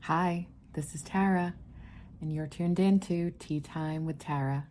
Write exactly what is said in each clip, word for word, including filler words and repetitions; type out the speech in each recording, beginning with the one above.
Hi, this is Tara, and you're tuned into Tea Time with Tara.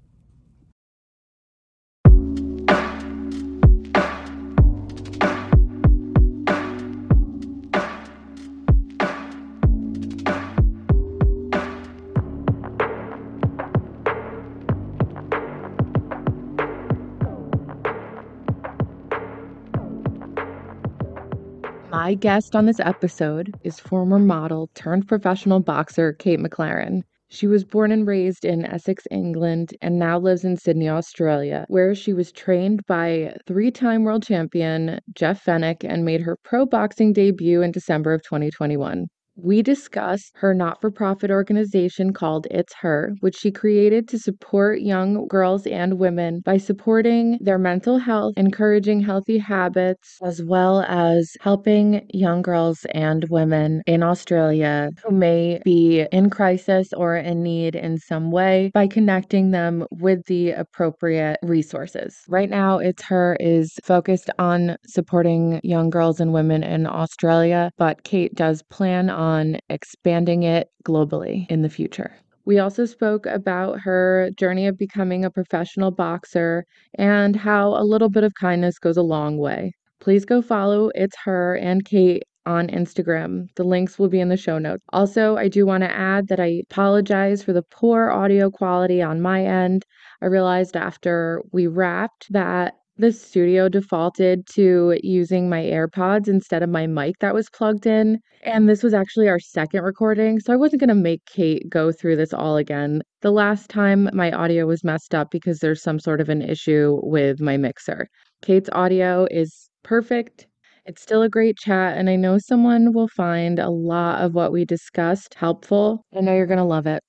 My guest on this episode is former model turned professional boxer Kate McLaren. She was born and raised in Essex, England, and now lives in Sydney, Australia, where she was trained by three-time world champion Jeff Fennick and made her pro boxing debut in December of twenty twenty-one. We discuss her not-for-profit organization called It's Her, which she created to support young girls and women by supporting their mental health, encouraging healthy habits, as well as helping young girls and women in Australia who may be in crisis or in need in some way by connecting them with the appropriate resources. Right now, It's Her is focused on supporting young girls and women in Australia, but Kate does plan on on expanding it globally in the future. We also spoke about her journey of becoming a professional boxer and how a little bit of kindness goes a long way. Please go follow It's Her and Kate on Instagram. The links will be in the show notes. Also, I do want to add that I apologize for the poor audio quality on my end. I realized after we wrapped that the studio defaulted to using my AirPods instead of my mic that was plugged in. And this was actually our second recording, so I wasn't going to make Kate go through this all again. The last time my audio was messed up because there's some sort of an issue with my mixer. Kate's audio is perfect. It's still a great chat, and I know someone will find a lot of what we discussed helpful. I know you're going to love it.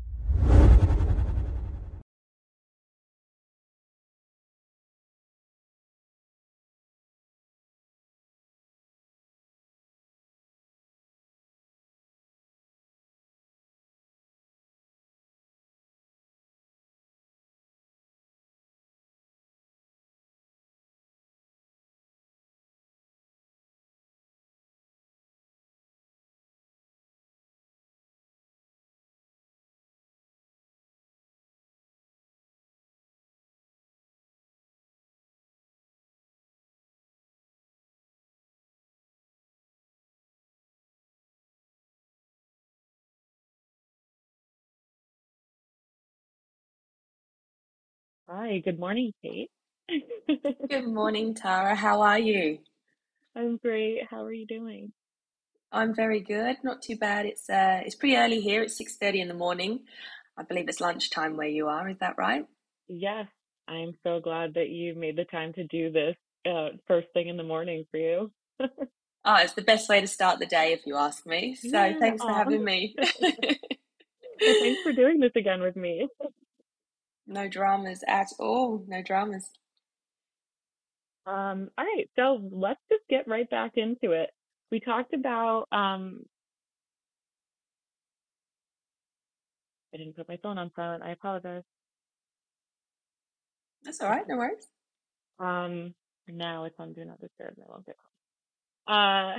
Hi, good morning, Kate. Good morning, Tara. How are you? I'm great. How are you doing? I'm very good. Not too bad. It's uh it's pretty early here. It's six thirty in the morning. I believe it's lunchtime where you are. Is that right? Yes, I'm so glad that you made the time to do this uh, first thing in the morning for you. Oh, it's the best way to start the day if you ask me. So Yeah. thanks for Aw. having me. Well, thanks for doing this again with me. No dramas at all. No dramas. Um, all right, so let's just get right back into it. We talked about um, I didn't put my phone on silent. I apologize. That's all right. Okay. No worries. Um, now it's on Do Not Disturb. and I won't get called. Uh,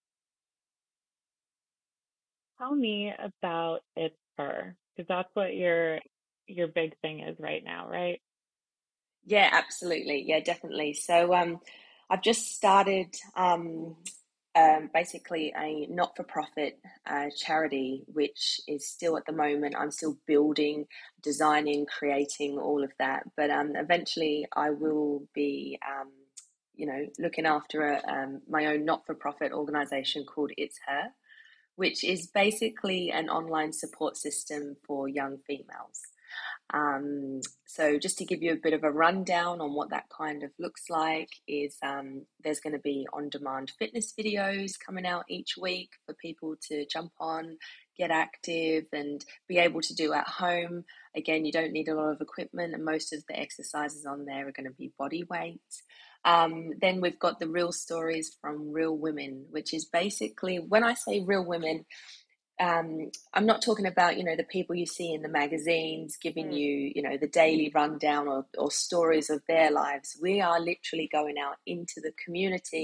tell me about It's Her, because that's what your your big thing is right now, right? Yeah, absolutely. Yeah, definitely. So um I've just started um um, basically a not-for-profit uh, charity, which is still at the moment, I'm still building, designing, creating all of that. But um, eventually, I will be, um, you know, looking after a, um, my own not-for-profit organization called It's Her, which is basically an online support system for young females. Um, so just to give you a bit of a rundown on what that kind of looks like is um, there's going to be on-demand fitness videos coming out each week for people to jump on, get active and be able to do at home. Again, you don't need a lot of equipment and most of the exercises on there are going to be body weight. Um, then we've got the real stories from real women, which is basically, when I say real women, um, I'm not talking about, you know, the people you see in the magazines giving Mm. you, you know, the daily rundown or, or stories of their lives. We are literally going out into the community,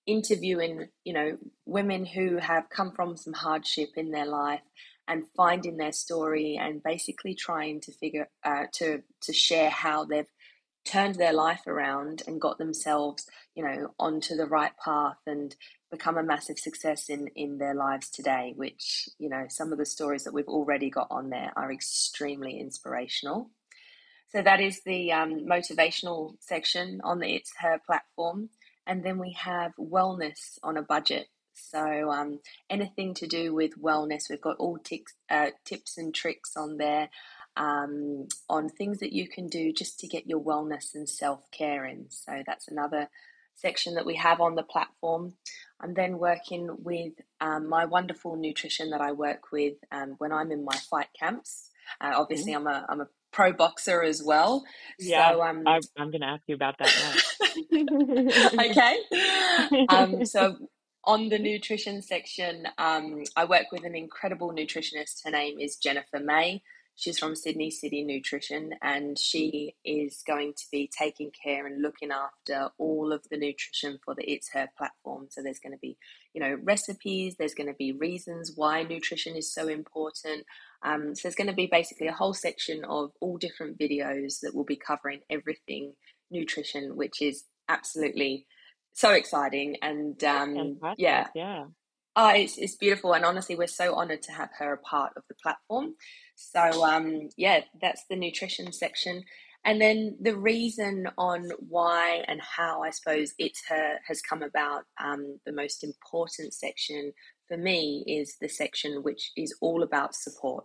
interviewing, you know, women who have come from some hardship in their life and finding their story and basically trying to figure uh, to to share how they've turned their life around and got themselves, you know, onto the right path and become a massive success in in their lives today, which, you know, some of the stories that we've already got on there are extremely inspirational. So that is the um, motivational section on the It's Her platform. And then we have wellness on a budget. So um, anything to do with wellness, we've got all tics, uh, tips and tricks on there um, on things that you can do just to get your wellness and self-care in. So that's another section that we have on the platform. I'm then working with um, my wonderful nutrition that I work with um, when I'm in my fight camps. Uh, obviously, I'm a I'm a pro boxer as well. Yeah, So um, I, I'm going to ask you about that next. okay. Um, so on the nutrition section, um, I work with an incredible nutritionist. Her name is Jennifer May. She's from Sydney City Nutrition, and she is going to be taking care and looking after all of the nutrition for the It's Her platform. So there's going to be, you know, recipes, there's going to be reasons why nutrition is so important. Um, so there's going to be basically a whole section of all different videos that will be covering everything nutrition, which is absolutely so exciting. And um, Fantastic. yeah, Yeah. Oh, it's, it's beautiful. And honestly, we're so honored to have her a part of the platform. So, um, yeah, that's the nutrition section. And then the reason on why and how I suppose It's Her has come about, um, the most important section for me is the section which is all about support.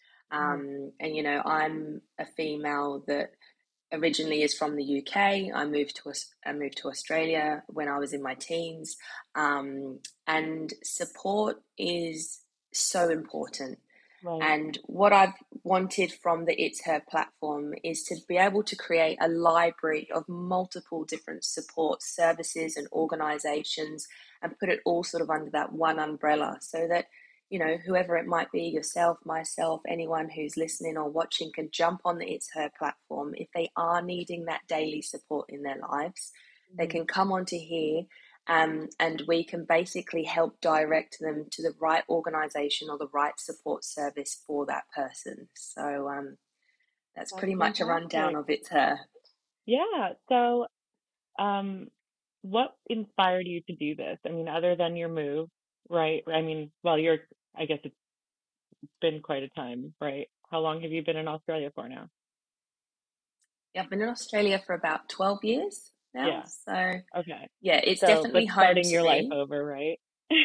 Um, and, you know, I'm a female that originally is from the U K. I moved to I moved to Australia when I was in my teens, um, and support is so important. Right. And what I've wanted from the It's Her platform is to be able to create a library of multiple different support services and organizations and put it all sort of under that one umbrella so that, you know, whoever it might be, yourself, myself, anyone who's listening or watching can jump on the It's Her platform. If they are needing that daily support in their lives, mm-hmm. they can come onto here um, and we can basically help direct them to the right organization or the right support service for that person. So um, that's, that's pretty fantastic. Much a rundown of It's Her. Yeah. So um, what inspired you to do this? I mean, other than your move, right? I mean, well, you're, I guess it's been quite a time, right? How long have you been in Australia for now? Yeah, I've been in Australia for about twelve years now. Yeah. So, okay. Yeah, it's so, definitely but home starting to your me. life over, right?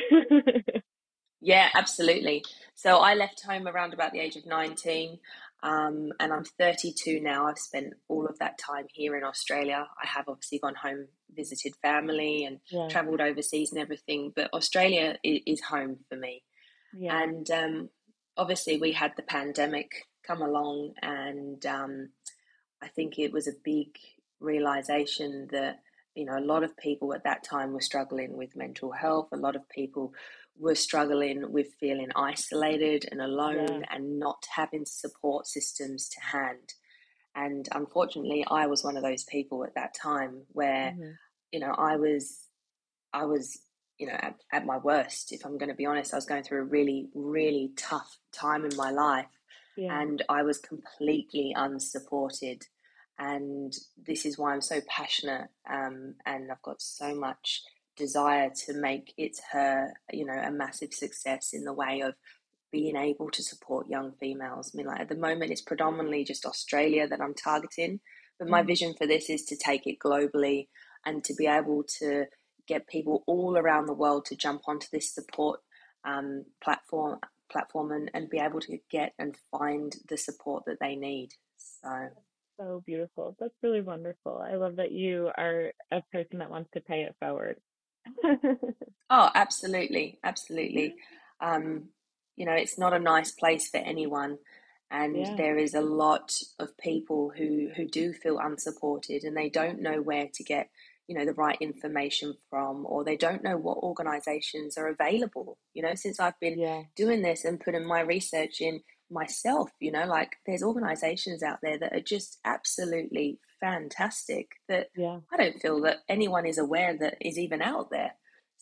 Yeah, absolutely. So I left home around about the age of nineteen, um, and I'm thirty-two now. I've spent all of that time here in Australia. I have obviously gone home, visited family, and yeah. traveled overseas and everything. But Australia is, is home for me. Yeah. And um, obviously, we had the pandemic come along, and um, I think it was a big realization that, you know, a lot of people at that time were struggling with mental health. A lot of people were struggling with feeling isolated and alone yeah. and not having support systems to hand. And unfortunately, I was one of those people at that time where, mm-hmm. you know, I was, I was, you know, at, at my worst. If I'm going to be honest, I was going through a really, really tough time in my life, yeah. and I was completely unsupported. And this is why I'm so passionate, um, and I've got so much desire to make It's Her, you know, a massive success in the way of being able to support young females. I mean, like at the moment, it's predominantly just Australia that I'm targeting, but my mm. vision for this is to take it globally and to be able to get people all around the world to jump onto this support um, platform platform and, and be able to get and find the support that they need. So. So beautiful. That's really wonderful. I love that you are a person that wants to pay it forward. Oh, absolutely. Absolutely. Um, you know, it's not a nice place for anyone. And yeah. there is a lot of people who, who do feel unsupported and they don't know where to get, you know, the right information from, or they don't know what organizations are available. You know, since I've been yeah. doing this and putting my research in myself, you know, like there's organizations out there that are just absolutely fantastic that yeah. I don't feel that anyone is aware that is even out there.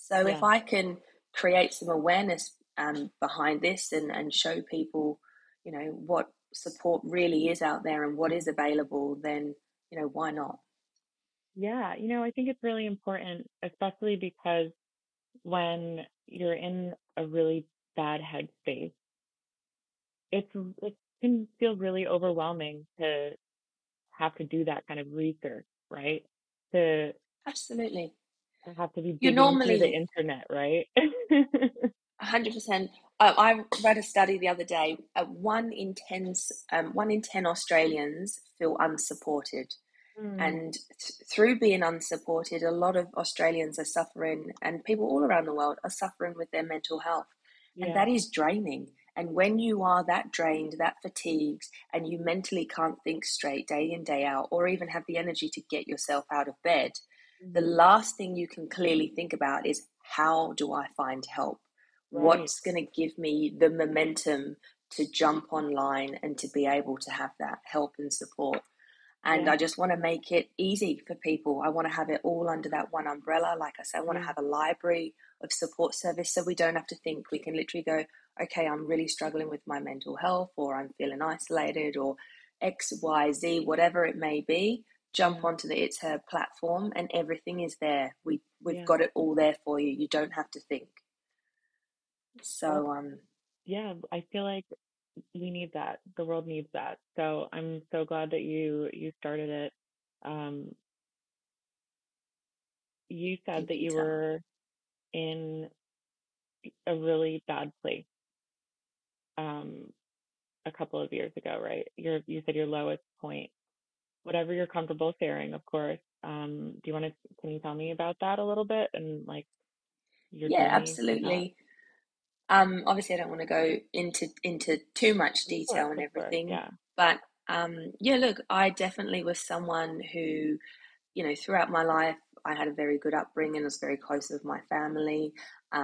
So if Yeah. I can create some awareness um, behind this and, and show people, you know, what support really is out there and what is available, then, you know, why not? Yeah. You know, I think it's really important, especially because when you're in a really bad headspace, it's it can feel really overwhelming to have to do that kind of research, right? To Absolutely. to have to be You digging through the normally, internet, right? one hundred percent. Uh, I read a study the other day. Uh, one in ten, um, one in ten Australians feel unsupported, Mm, and th- through being unsupported, a lot of Australians are suffering, and people all around the world are suffering with their mental health, and yeah. that is draining. And when you are that drained, that fatigued, and you mentally can't think straight day in, day out, or even have the energy to get yourself out of bed, the Hmm. last thing you can clearly think about is, how do I find help? Right. What's going to give me the momentum to jump online and to be able to have that help and support? And I Yeah. just want to make it easy for people. I want to have it all under that one umbrella. Like I said, I want to Yeah. have a library of support service so we don't have to think. We can literally go, okay, I'm really struggling with my mental health, or I'm feeling isolated, or X, Y, Z, whatever it may be. Jump Yeah. onto the It's Her platform and everything is there. We we've Yeah. got it all there for you. You don't have to think. Well, So um yeah, I feel like we need that. The world needs that. So I'm so glad that you you started it. Um, you said thank that you, you Tara. were in a really bad place um a couple of years ago, right? Your you said your lowest point. Whatever you're comfortable sharing, of course. Um, do you want to can you tell me about that a little bit and like your Yeah, journey with that? absolutely. Um, obviously, I don't want to go into into too much Of course, detail and of course, everything, yeah. but um, yeah, look, I definitely was someone who, you know, throughout my life, I had a very good upbringing. I was very close with my family,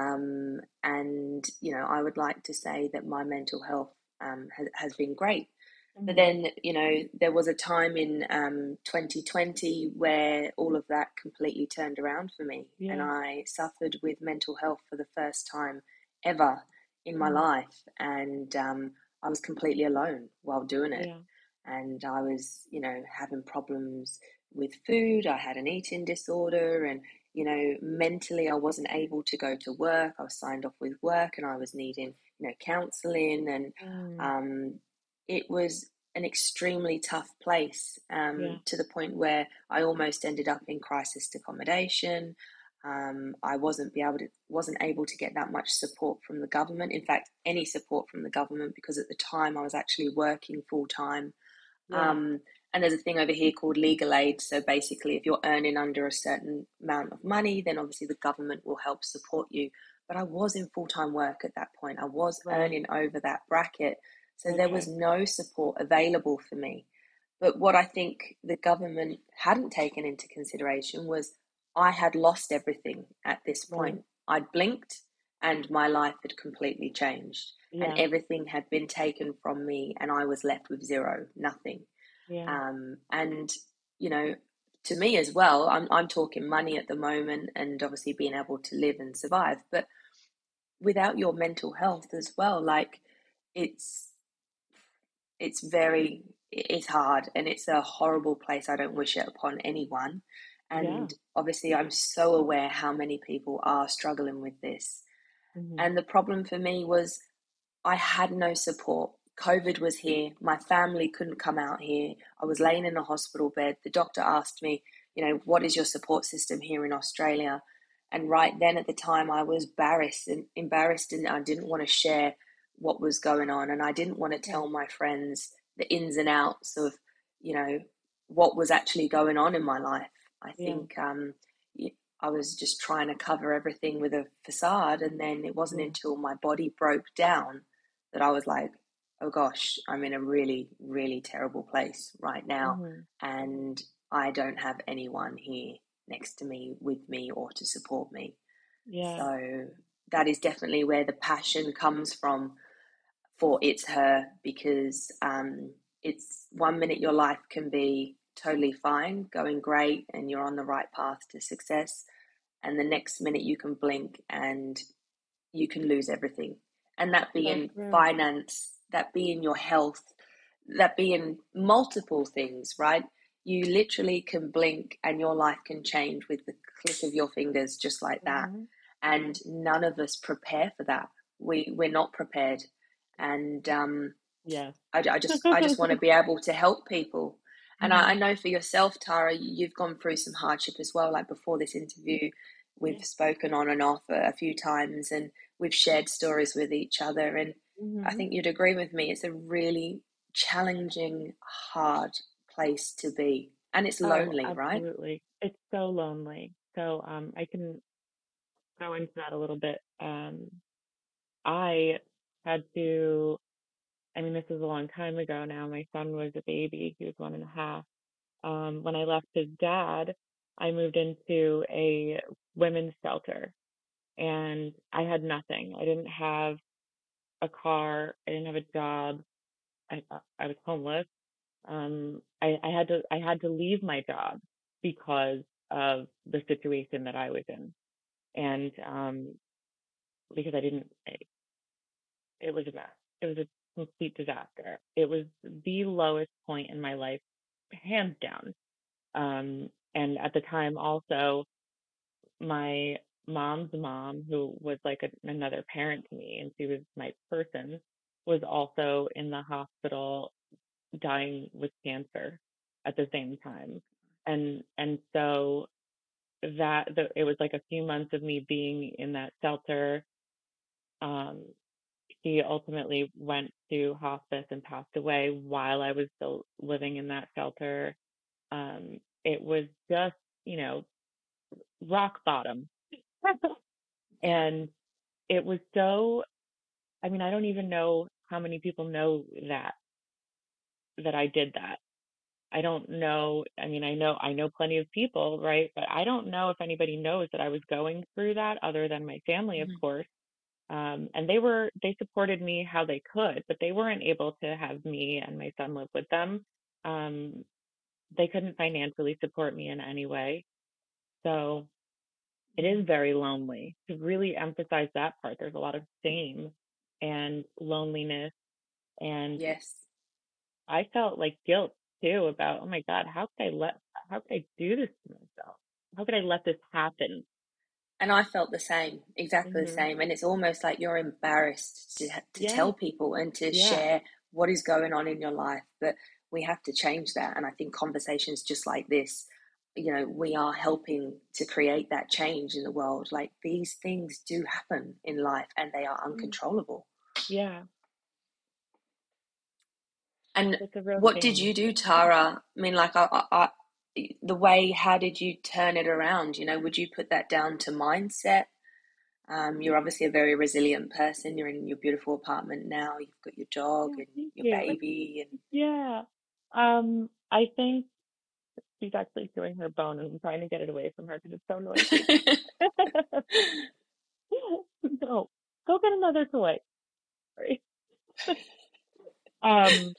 um, and you know, I would like to say that my mental health um, has has been great. But Hmm. then, you know, there was a time in um, twenty twenty where all of that completely turned around for me, and Yeah. I suffered with mental health for the first time ever in my Hmm. life, and um, I was completely alone while doing it, Yeah. and I was, you know, having problems with food. I had an eating disorder, and you know, mentally, I wasn't able to go to work. I was signed off with work, and I was needing, you know, counselling, and Mm. um, it was an extremely tough place, Yeah. um, to the point where I almost ended up in crisis accommodation. Um, I wasn't be able to wasn't able to get that much support from the government. In fact, any support from the government, because at the time I was actually working full time. Yeah. Um, and there's a thing over here called legal aid. So basically, if you're earning under a certain amount of money, then obviously the government will help support you. But I was in full time work at that point. I was Right. earning over that bracket. So there was Okay. no support available for me. But what I think the government hadn't taken into consideration was I had lost everything at this Right. point. I'd blinked and my life had completely changed, and Yeah. everything had been taken from me, and I was left with zero, nothing. Yeah. Um, and you know, to me as well, I'm I'm talking money at the moment, and obviously being able to live and survive. But without your mental health as well, like it's it's very it's hard, and it's a horrible place. I don't wish it upon anyone. Yeah. And obviously, I'm so aware how many people are struggling with this. Hmm. And the problem for me was I had no support. COVID was here. My family couldn't come out here. I was laying in a hospital bed. The doctor asked me, you know, what is your support system here in Australia? And right then at the time, I was embarrassed and embarrassed, and I didn't want to share what was going on. And I didn't want to Yeah. tell my friends the ins and outs of, you know, what was actually going on in my life. I Yeah. think um, I was just trying to cover everything with a facade. And then it wasn't Yeah. until my body broke down that I was like, oh gosh, I'm in a really, really terrible place right now. Hmm. And I don't have anyone here next to me, with me, or to support me. Yeah. So that is definitely where the passion comes from for It's Her, because um, it's one minute your life can be totally fine, going great, and you're on the right path to success. and the next minute you can blink and you can lose everything. And that be So in true. finance, that be in your health, that be in multiple things, right? You literally can blink and your life can change with the click of your fingers, just like that. Hmm. And none of us prepare for that. We we're not prepared, and um, Yes. I, I just I just want to be able to help people. And I, Hmm. I know for yourself, Tara, you've gone through some hardship as well. Like before this interview, we've Yeah. spoken on and off a, a few times, and we've shared stories with each other. And I Hmm. think you'd agree with me. It's a really challenging, hard place to be, and it's Oh, lonely, right? absolutely. It's so lonely. So um, I can go into that a little bit. Um, I had to, I mean, this was a long time ago now. My son was a baby. He was one and a half. Um, when I left his dad, I moved into a women's shelter and I had nothing. I didn't have a car. I didn't have a job. I, I was homeless. Um, I, I had to, I had to leave my job because of the situation that I was in. And, um, because I didn't, it was a mess. It was a complete disaster. It was the lowest point in my life, hands down. Um, and at the time, also, my mom's mom, who was like a, another parent to me, and she was my person, was also in the hospital dying with cancer at the same time. And and so that the, it was like a few months of me being in that shelter. Um, she ultimately went to hospice and passed away while I was still living in that shelter. Um, it was just, you know, rock bottom. Yeah. And it was so, I mean, I don't even know how many people know that, that I did that. I don't know. I mean, I know, I know plenty of people, right? But I don't know if anybody knows that I was going through that other than my family, of Mhm. course. Um, and they were, they supported me how they could, but they weren't able to have me and my son live with them. Um, they couldn't financially support me in any way. So it is very lonely. To really emphasize that part, there's a lot of shame and loneliness. And Yes. I felt like guilt too about, oh my God, how could I let, how could I do this to myself? How could I let this happen? And I felt the same, exactly the Hmm. same. And it's almost like you're embarrassed to to Yeah. tell people and to Yeah. share what is going on in your life. But we have to change that. And I think conversations just like this, you know, we are helping to create that change in the world. Like these things do happen in life and they are Mm. uncontrollable. Yeah. And It's a real what did shame. you do, Tara? I mean, like, I, I, I, the way, how did you turn it around? You know, would you put that down to mindset? Um, you're obviously a very resilient person. You're in your beautiful apartment now. You've got your dog Yeah, and thank your you. baby, and Yeah. Um, I think she's actually chewing her bone and I'm trying to get it away from her because it's so noisy. No, go get another toy. Sorry. Um,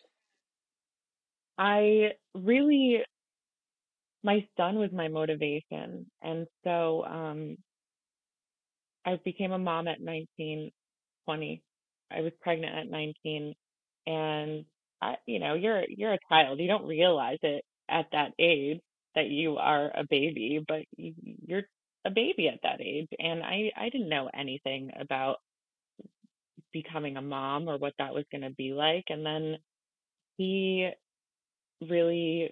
I really, my son was my motivation. And so, um, I became a mom at nineteen, twenty. I was pregnant at nineteen and I, you know, you're, you're a child. You don't realize it at that age that you are a baby, but you, you're a baby at that age. And I, I didn't know anything about becoming a mom or what that was going to be like. And then he really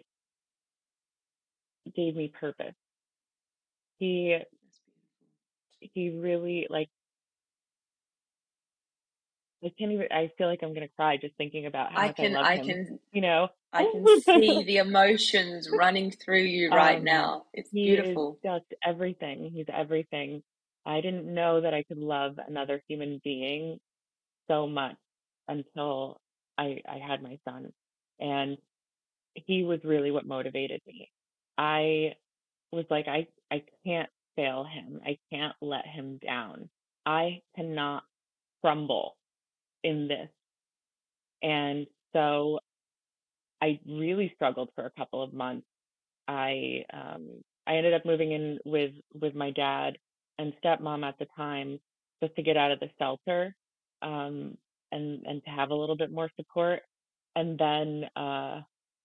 gave me purpose. He he really like I can't even I feel like I'm gonna cry just thinking about how I much I can, love I him, can, you know. I can see the emotions running through you right Um now. It's he is beautiful. just everything. He's everything. I didn't know that I could love another human being so much until I I had my son. And he was really what motivated me. I was like, I, I can't fail him. I can't let him down. I cannot crumble in this. And so I really struggled for a couple of months. I um, I ended up moving in with with my dad and stepmom at the time just to get out of the shelter, um, and and to have a little bit more support. And then uh,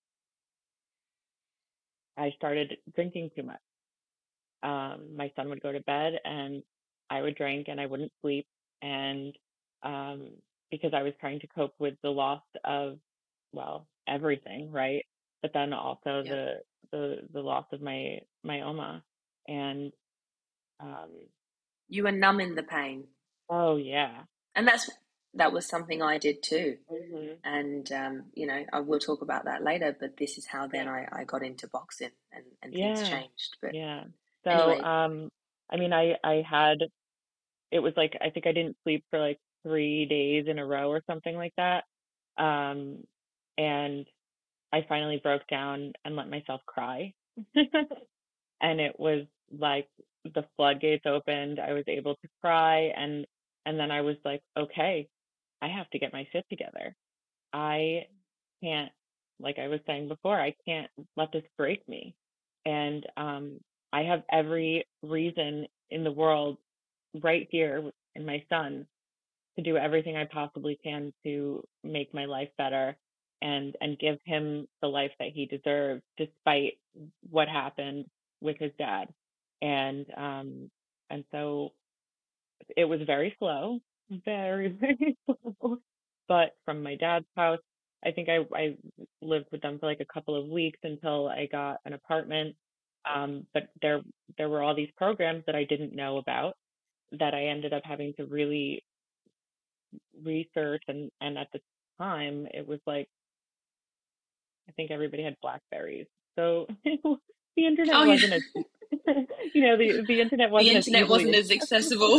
I started drinking too much. Um, my son would go to bed and I would drink and I wouldn't sleep. And um, because I was trying to cope with the loss of, well, everything, right? But then also Yep. the the the loss of my my Oma. And um, You were numbing the pain. oh yeah. And that's that was something I did too. Hmm. And um, you know, I will talk about that later, but this is how then Yeah. I, I got into boxing and, and things Yeah. changed. But Yeah. So anyway, um, I mean, I I had it was like I think I didn't sleep for like three days in a row or something like that. Um, and I finally broke down and let myself cry. And it was like the floodgates opened. I was able to cry, and and then I was like, okay, I have to get my shit together. I can't, like I was saying before, I can't let this break me. And um, I have every reason in the world right here in my son to do everything I possibly can to make my life better and and give him the life that he deserves despite what happened with his dad. And um and so it was very slow, very, very slow. But from my dad's house, I think I, I lived with them for like a couple of weeks until I got an apartment. Um, but there there were all these programs that I didn't know about that I ended up having to really research, and and at the time it was like I think everybody had Blackberries, so the internet oh yeah, wasn't as you know the the internet the wasn't as internet wasn't easily as accessible.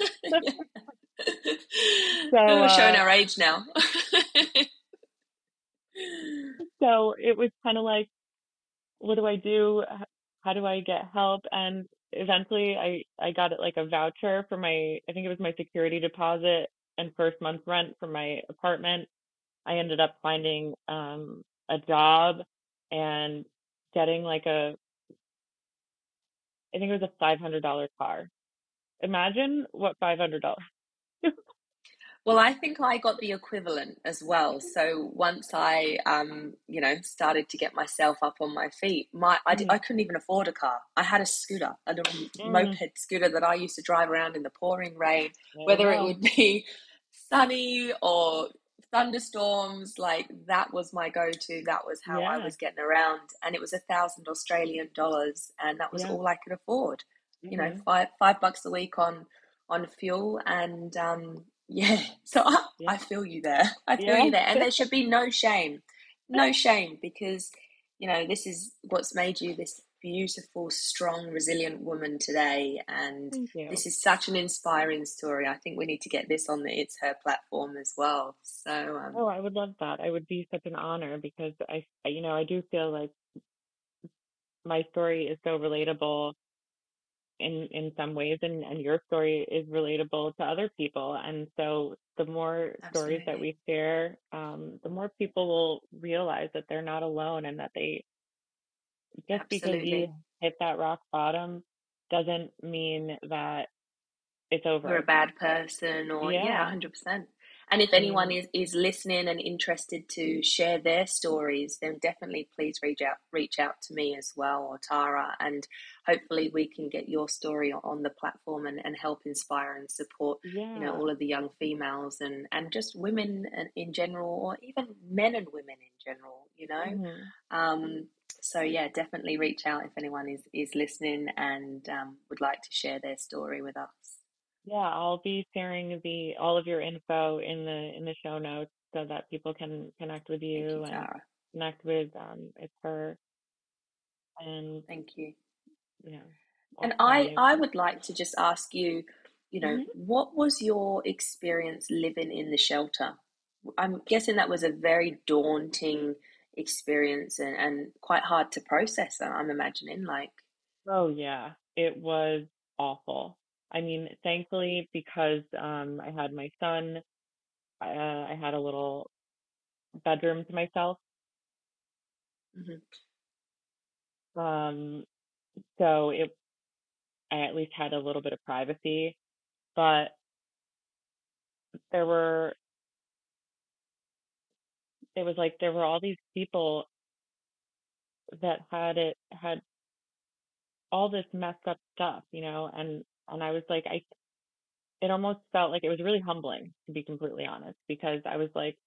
so Oh, showing uh our age now. so it was kind of like, what do I do? How do I get help? And eventually I I got it like a voucher for my, I think it was my security deposit and first month rent for my apartment. I ended up finding um a job and getting like a, I think it was a five hundred dollars car. Imagine what five hundred dollars. Well, I think I got the equivalent as well. So once I, um, you know, started to get myself up on my feet, my I, Mm, I couldn't even afford a car. I had a scooter, a mm, moped scooter that I used to drive around in the pouring rain, there you whether it go. would be sunny or thunderstorms. Like that was my go-to. That was how I Yeah, was getting around, and it was a thousand Australian dollars, and that was yeah. all I could afford. You know, Hmm. five five bucks a week on on fuel, and um, yeah, so I, Yeah, I feel you there. I feel yeah. you there. And there should be no shame. No shame because, you know, this is what's made you this beautiful, strong, resilient woman today. And Thank you. this is such an inspiring story. I think we need to get this on the It's Her platform as well. So, um, Oh, I would love that. I would be such an honor because I, you know, I do feel like my story is so relatable in in some ways, and and your story is relatable to other people. And so the more stories that absolutely. we share, um, the more people will realize that they're not alone, and that they, just because you Absolutely. hit that rock bottom doesn't mean that it's You're a over. bad person, or yeah, Yeah. one hundred percent. And if I anyone mean, is, is listening and interested to share their stories, then definitely please reach out reach out to me as well, or Tara, and hopefully we can get your story on the platform, and, and help inspire and support, you know, yeah. all of the young females, and, and just women in general, or even men and women in general, you know. Hmm. Um, so yeah, definitely reach out if anyone is, is listening and um, would like to share their story with us. Yeah, I'll be sharing the all of your info in the in the show notes so that people can connect with Thank you, you and Tara. connect with um It's Her, and Thank you. you know, And also I, you. I would like to just ask you, you know, Hmm. what was your experience living in the shelter? I'm guessing that was a very daunting experience, and, and quite hard to process, I'm imagining. Like, Oh yeah, it was awful. I mean, thankfully, because um I had my son, uh, I had a little bedroom to myself. mhm. Um, so it I at least had a little bit of privacy. But there were it was like there were all these people that had it had all this messed up stuff, you know, and and I was like, I it almost felt like it was really humbling, to be completely honest, because I was like,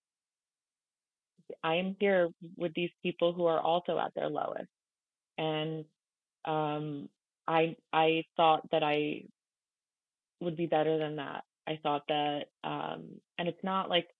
I am here with these people who are also at their lowest. And um I I thought that I would be better than that. I thought that um and it's not like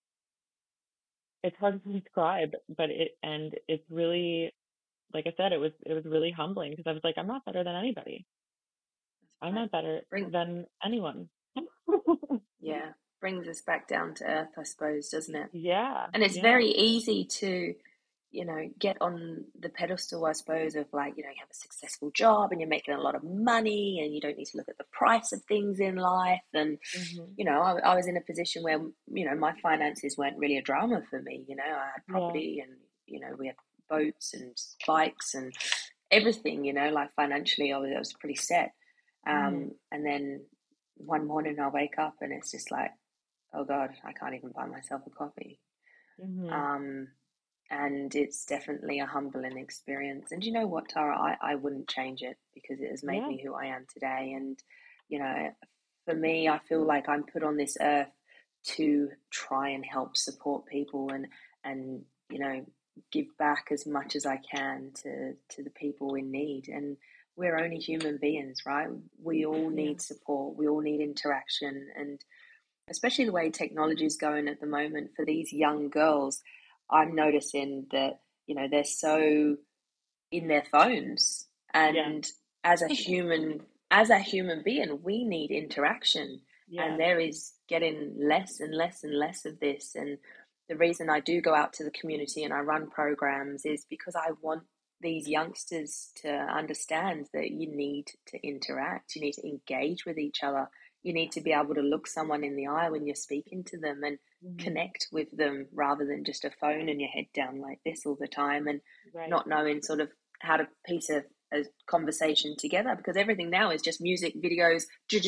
it's hard to describe, but it and it's really, like I said, it was it was really humbling because I was like, I'm not better than anybody. That's I'm right. not better Bring, than anyone. yeah, brings us back down to earth, I suppose, doesn't it? Yeah, And it's yeah. very easy to, you know, get on the pedestal, I suppose, of like, you know, you have a successful job and you're making a lot of money and you don't need to look at the price of things in life. And, Mhm. you know, I, I was in a position where, you know, my finances weren't really a drama for me. You know, I had Yeah. property and, you know, we had boats and bikes and everything, you know, like financially, I was, I was pretty set. Mhm. Um, and then one morning I wake up and it's just like, oh God, I can't even buy myself a coffee. Mhm. Um, and it's definitely a humbling experience. And you know what, Tara, I, I wouldn't change it because it has made Yeah. me who I am today. And, you know, for me, I feel like I'm put on this earth to try and help support people and, and, you know, give back as much as I can to, to the people in need. And we're only human beings, right? We all Yeah. need support. We all need interaction. And especially the way technology is going at the moment for these young girls, I'm noticing that, you know, they're so in their phones. Yeah. And as a human, as a human being, we need interaction. And Yeah. there is getting less and less and less of this. And the reason I do go out to the community and I run programs is because I want these youngsters to understand that you need to interact, you need to engage with each other, you need to be able to look someone in the eye when you're speaking to them and Mhm. connect with them rather than just a phone and your head down like this all the time and Right. not knowing sort of how to piece a, a conversation together because everything now is just music, videos,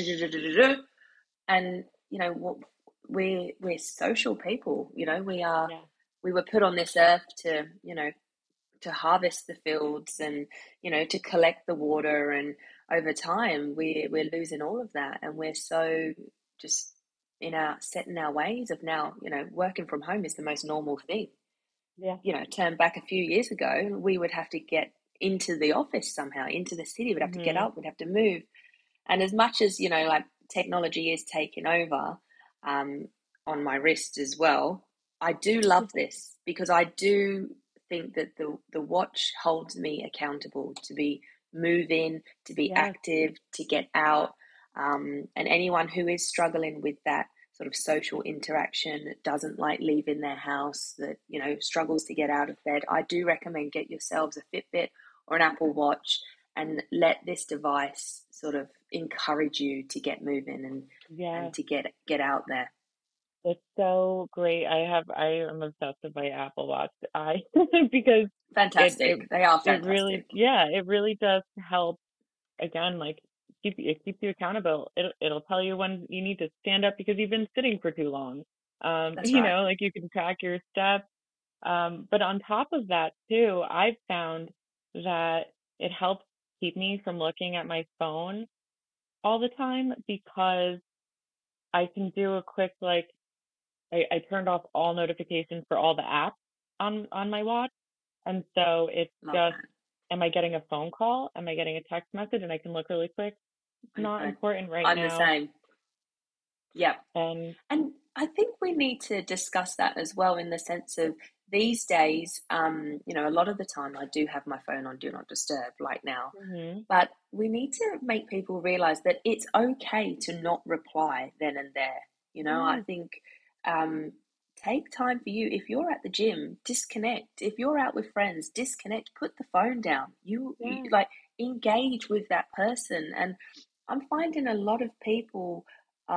and you know we're we're social people. You know we are Yeah. we were put on this earth to you know to harvest the fields and you know to collect the water and over time we we're losing all of that and we're so just in our set in our ways of now you know working from home is the most normal thing. Yeah. You know, turn back a few years ago, we would have to get into the office somehow, into the city. We'd have to get Mhm. up, we'd have to move. And as much as, you know, like technology is taking over um, on my wrist as well, I do love this because I do think that the, the watch holds me accountable to be moving, to be Yes. active, to get out. Um, and anyone who is struggling with that sort of social interaction, that doesn't like leaving their house, that, you know, struggles to get out of bed, I do recommend get yourselves a Fitbit or an Apple Watch and let this device sort of encourage you to get moving and Yeah. and to get get out there. It's so great. I have I am obsessed with my Apple Watch. I because it it Fantastic. They are it really, fantastic. yeah, it really does help, again, like keep it keeps you accountable. It'll it'll tell you when you need to stand up because you've been sitting for too long. Um, That's you right. know, like you can track your steps. Um, but on top of that too, I've found that it helps keep me from looking at my phone all the time because I can do a quick, like, I, I turned off all notifications for all the apps on on my watch. And so it's Love just, that. am I getting a phone call? Am I getting a text message? And I can look really quick. It's not Okay. important right I'm the now. same. Yeah. And And I think we need to discuss that as well in the sense of these days, um, you know, a lot of the time I do have my phone on Do Not Disturb like now, mhm, but we need to make people realize that it's okay to not reply then and there. You know, I yes, think um, take time for you. If you're at the gym, disconnect. If you're out with friends, disconnect. Put the phone down. You, you yes, like engage with that person. And I'm finding a lot of people are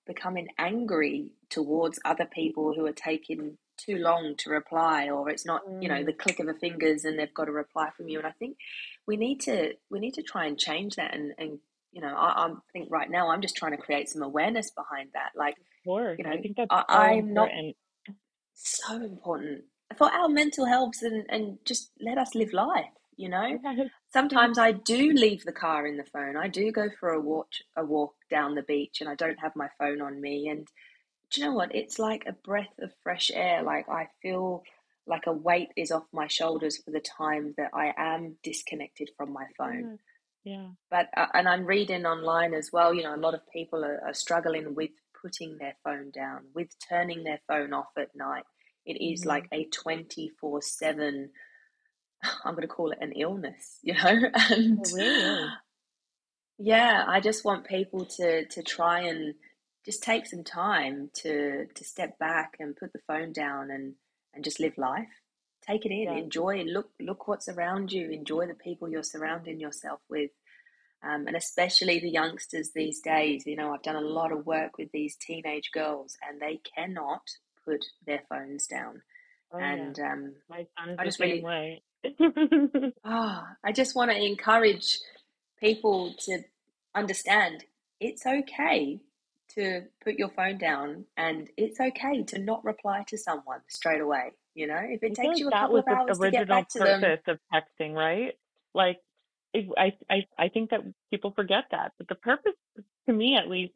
becoming angry towards other people who are taking too long to reply, or it's not, you know, the Mm, click of a fingers and they've got a reply from you. And I think we need to we need to try and change that. And and you know, I, I think right now I'm just trying to create some awareness behind that. Like, of course. you I know, think that's I, so I'm not important. so important for our mental health, and and just let us live life, you know. Yes. Sometimes I do leave the car in the phone. I do go for a walk a walk down the beach and I don't have my phone on me. And do you know what? It's like a breath of fresh air. Like I feel like a weight is off my shoulders for the time that I am disconnected from my phone. Yes. Yeah. But uh, and I'm reading online as well, you know, a lot of people are, are struggling with putting their phone down, with turning their phone off at night. It is Hmm. like a twenty-four seven, I'm going to call it an illness, you know? And It really is. yeah, I just want people to to try and just take some time to to step back and put the phone down and and just live life. Take it in, Yeah. enjoy, look look what's around you, enjoy the people you're surrounding yourself with. Um, and especially the youngsters these days. You know, I've done a lot of work with these teenage girls, and they cannot put their phones down. Oh yeah. And um, My son's I the just same really, way. ah, I just want to encourage people to understand it's okay to put your phone down, and it's okay to not reply to someone straight away. You know, if it I feel takes like you a that couple was of the hours to get original back to them, purpose of texting, right? Like, it, I, I, I think that people forget that, but the purpose, to me at least,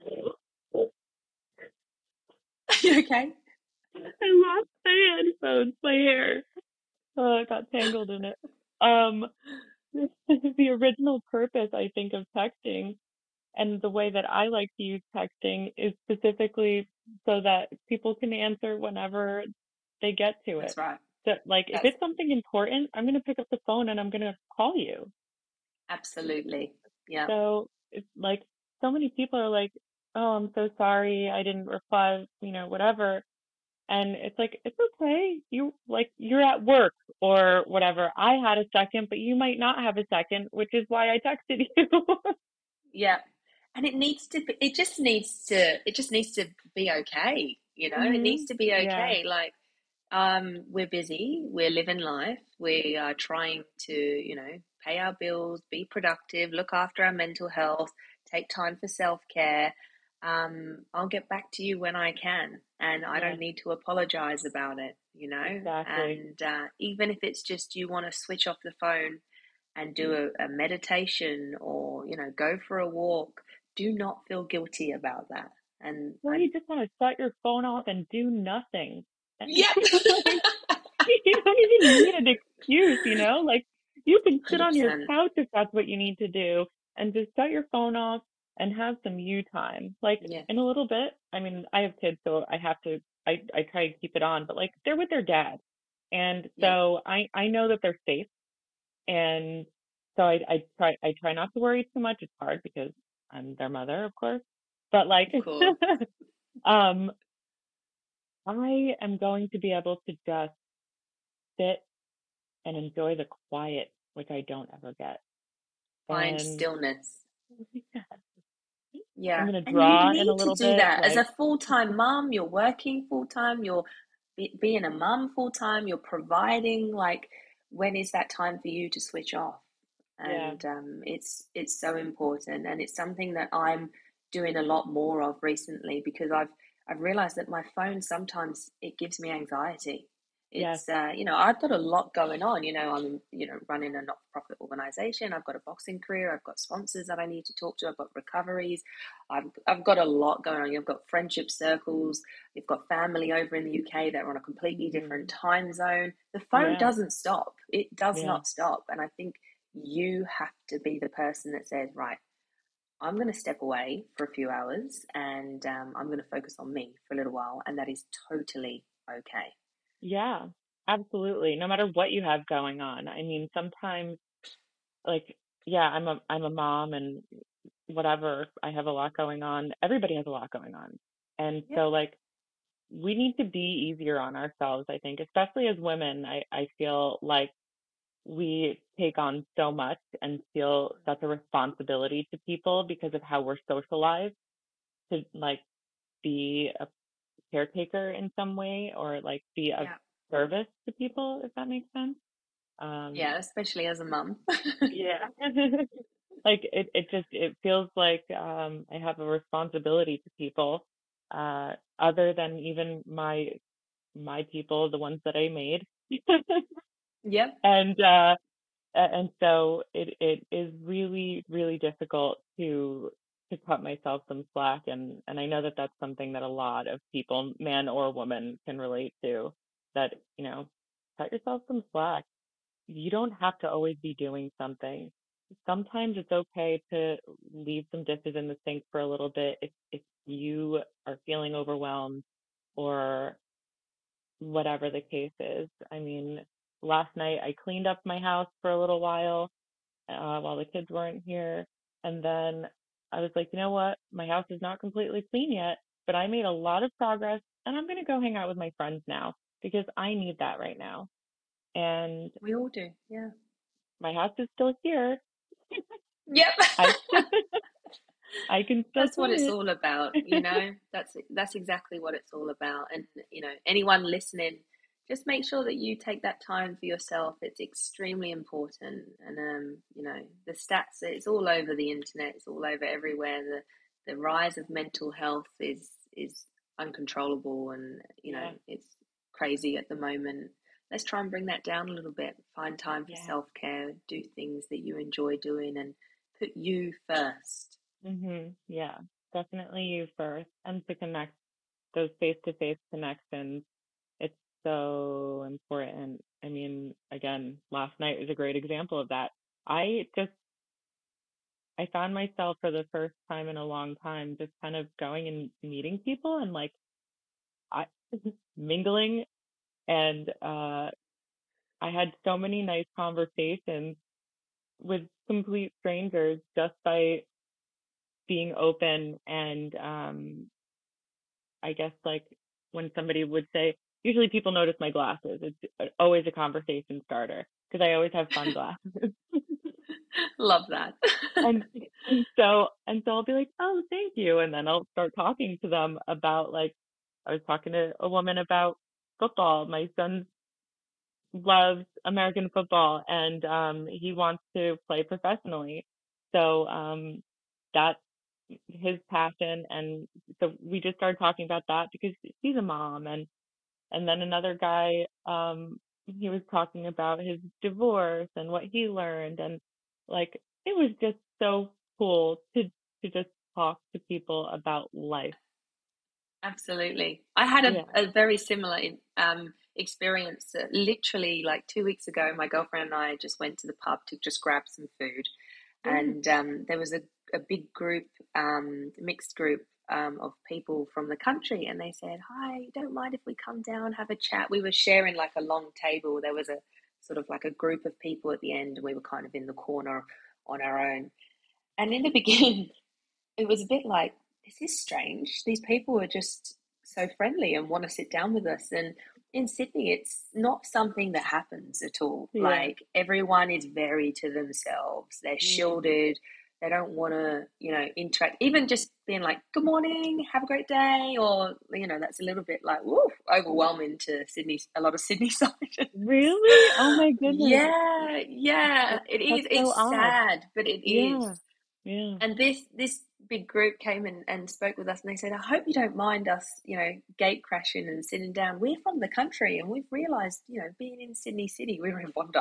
you okay? I lost my headphones, my hair, oh, I got tangled in it. Um, the original purpose, I think, of texting and the way that I like to use texting is specifically so that people can answer whenever they get to it. That's right. So, like, if That's it's something important, I'm going to pick up the phone and I'm going to call you. absolutely, yeah. So, it's like, so many people are like, oh, I'm so sorry. I didn't reply, you know, whatever. And it's like, it's okay. You, like, you're at work or whatever. I had a second, but you might not have a second, which is why I texted you. Yeah. And it needs to be, it just needs to, it just needs to be okay. You know, it needs Hmm. to be Yeah. okay. Like, um, we're busy, we're living life, we are trying to, you know, pay our bills, be productive, look after our mental health, take time for self-care. Um, I'll get back to you when I can, and I Yes, don't need to apologize about it, you know? exactly. And uh, even if it's just you want to switch off the phone and do a, a meditation, or you know, go for a walk, do not feel guilty about that. And Or I, you just want to shut your phone off and do nothing. yep. Like, you don't even need an excuse, you know? Like, you can sit on your one hundred percent. couch if that's what you need to do and just shut your phone off and have some you time. Like, Yeah. in a little bit, I mean, I have kids, so I have to, I, I try to keep it on, but like, they're with their dad. And Yeah. so I, I know that they're safe. And so I, I try, I try not to worry too much. It's hard because I'm their mother, of course. But like, Of course. um, I am going to be able to just sit and enjoy the quiet, which I don't ever get. Find And stillness. I'm Yeah. gonna And you draw in a need to little do bit, that as a like, full-time mom. You're working full-time, you're be, being a mom full-time, you're providing. Like, when is that time for you to switch off? yeah, And um, it's it's so important, and it's something that I'm doing a lot more of recently, because I've I've realized that my phone sometimes it gives me anxiety. yes, It's uh, you know, I've got a lot going on. You know, I'm you know running a not-for-profit organization. I've got a boxing career. I've got sponsors that I need to talk to. I've got recoveries. I've I've got a lot going on. You've got friendship circles. You've got family over in the U K that are on a completely different hmm, time zone. The phone yeah, doesn't stop. It does yeah, not stop. And I think you have to be the person that says, right, I'm going to step away for a few hours, and um, I'm going to focus on me for a little while. And that is totally okay. yeah, absolutely. No matter what you have going on. I mean, sometimes, like, yeah, I'm a I'm a mom and whatever. I have a lot going on. Everybody has a lot going on, and Yep. so like we need to be easier on ourselves. I think, especially as women, I I feel like we take on so much and feel such a responsibility to people because of how we're socialized to like be a caretaker in some way, or like be of Yeah. service to people, if that makes sense. Yeah, Um, especially as a mum. yeah. Like it, it just it feels like um I have a responsibility to people, uh, other than even my my people, the ones that I made. Yep. And uh a- and so it it is really really difficult to to cut myself some slack, and and I know that that's something that a lot of people, man or woman, can relate to, that you know cut yourself some slack. You don't have to always be doing something. Sometimes it's okay to leave some dishes in the sink for a little bit if if you are feeling overwhelmed, or whatever the case is. I mean, last night I cleaned up my house for a little while, uh, while the kids weren't here. And then I was like, you know what? My house is not completely clean yet, but I made a lot of progress, and I'm going to go hang out with my friends now because I need that right now. And We all do. Yeah. my house is still here. Yep. I I can still That's what clean it's it. all about, you know. That's that's exactly what it's all about. And you know, anyone listening, just make sure that you take that time for yourself. It's extremely important. And um, you know, the stats, it's all over the internet, it's all over everywhere. The the rise of mental health is is uncontrollable, and you know, Yeah, it's crazy at the moment. Let's try and bring that down a little bit. Find time for yeah. self-care, do things that you enjoy doing, and put you first. Mhm. Yeah. Definitely you first, and to connect those face-to-face connections. It's so important. I mean, again, last night was a great example of that. I just I found myself for the first time in a long time just kind of going and meeting people, and like I mingling, and uh I had so many nice conversations with complete strangers just by being open. And um I guess like when somebody would say, usually people notice my glasses. It's always a conversation starter because I always have sunglasses. Love that. and and so and so I'll be like, oh, thank you, and then I'll start talking to them about, like, I was talking to a woman about football. My son loves American football, and um, he wants to play professionally. So um, that's his passion, and so we just started talking about that because she's a mom. and and then another guy, um, he was talking about his divorce and what he learned, and like it was just so cool to to just talk to people about life. Absolutely. I had a, Yeah. a very similar um, experience. Uh, literally, like two weeks ago, my girlfriend and I just went to the pub to just grab some food. Mm. And um, there was a, a big group, um, mixed group um, of people from the country. And they said, hi, don't mind if we come down, have a chat. We were sharing like a long table. There was a sort of like a group of people at the end, and we were kind of in the corner on our own. And in the beginning, it was a bit like, this is strange. These people are just so friendly and want to sit down with us. And in Sydney, it's not something that happens at all. Yeah. Like everyone is very to themselves. They're Mm. shielded. They don't want to, you know, interact. Even just being like, good morning, have a great day. Or, you know, that's a little bit like, woo, overwhelming to Sydney, a lot of Sydney siders. Really? Oh my goodness. Yeah, yeah, That, it that's is. so It's odd. sad, but it is. Yeah. Yeah. And this this big group came and, and spoke with us, and they said, I hope you don't mind us, you know, gate crashing and sitting down. We're from the country, and we've realised, you know, being in Sydney City, we were in Bondi,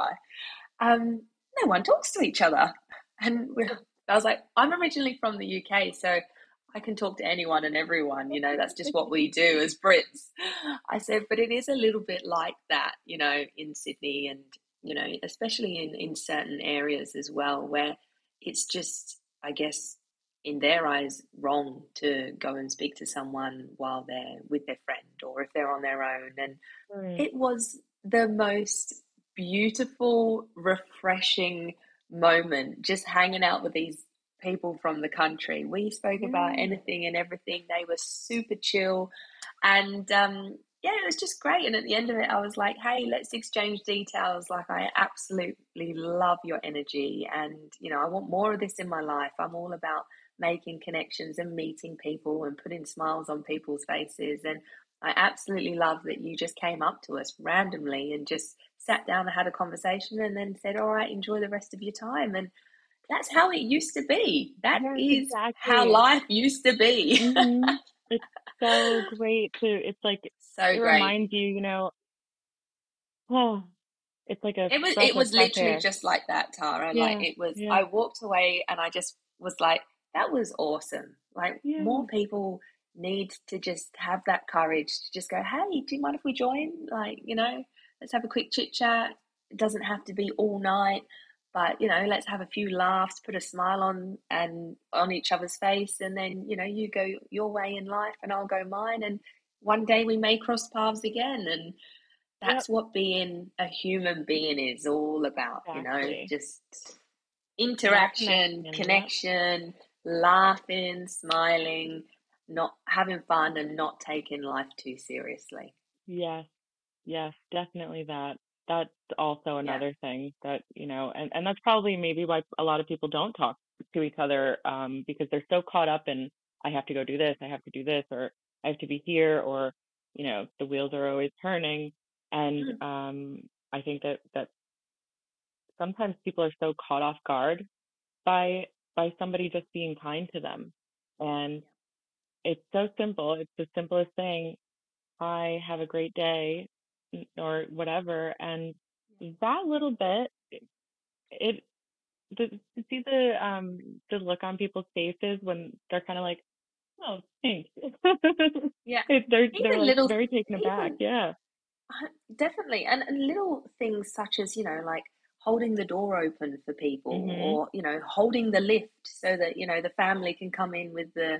um, no one talks to each other. And we, I was like, I'm originally from the U K, so I can talk to anyone and everyone, you know, that's just what we do as Brits. I said, but it is a little bit like that, you know, in Sydney, and, you know, especially in, in certain areas as well, where it's just, I guess, in their eyes, wrong to go and speak to someone while they're with their friend or if they're on their own. And Right. it was the most beautiful, refreshing moment just hanging out with these people from the country. We spoke about Yeah. anything and everything. They were super chill. And um, yeah, it was just great. And at the end of it, I was like, hey, let's exchange details. Like, I absolutely love your energy. And, you know, I want more of this in my life. I'm all about making connections and meeting people and putting smiles on people's faces. And I absolutely love that you just came up to us randomly and just sat down and had a conversation and then said, all right, enjoy the rest of your time. And that's how it used to be. That Yes, is how exactly. life used to be. hmm It's so great to, it's like, So it great. reminds you, you know, oh, it's like a It was breath it of was fresh literally air. just like that, Tara. Like Yeah, it was yeah, I walked away and I just was like, that was awesome. Like yeah, more people need to just have that courage to just go, hey, do you mind if we join? Like, you know, let's have a quick chit chat. It doesn't have to be all night, but you know, let's have a few laughs, put a smile on and on each other's face, and then, you know, you go your way in life and I'll go mine, and one day we may cross paths again. And yep, that's what being a human being is all about, you know, exactly. just That interaction, connection, yep. connection, laughing, smiling, not having fun, and not taking life too seriously. Yes, yes, definitely that. That's also Yeah. another thing that, you know, and, and that's probably maybe why a lot of people don't talk to each other, um, because they're so caught up in, I have to go do this, I have to do this, or I have to be here, or, you know, the wheels are always turning. And Mm. um, I think that, that sometimes people are so caught off guard by by somebody just being kind to them. And it's so simple. It's as simple as saying, "Hi, have a great day," or whatever. And that little bit, it, the, to see the um the look on people's faces when they're kind of like, "Oh, thanks." Yeah. it, they're they're Even like little, very taken aback. even Yeah. Uh, Definitely. And, and little things such as, you know, like holding the door open for people, Mhm. or, you know, holding the lift so that, you know, the family can come in with the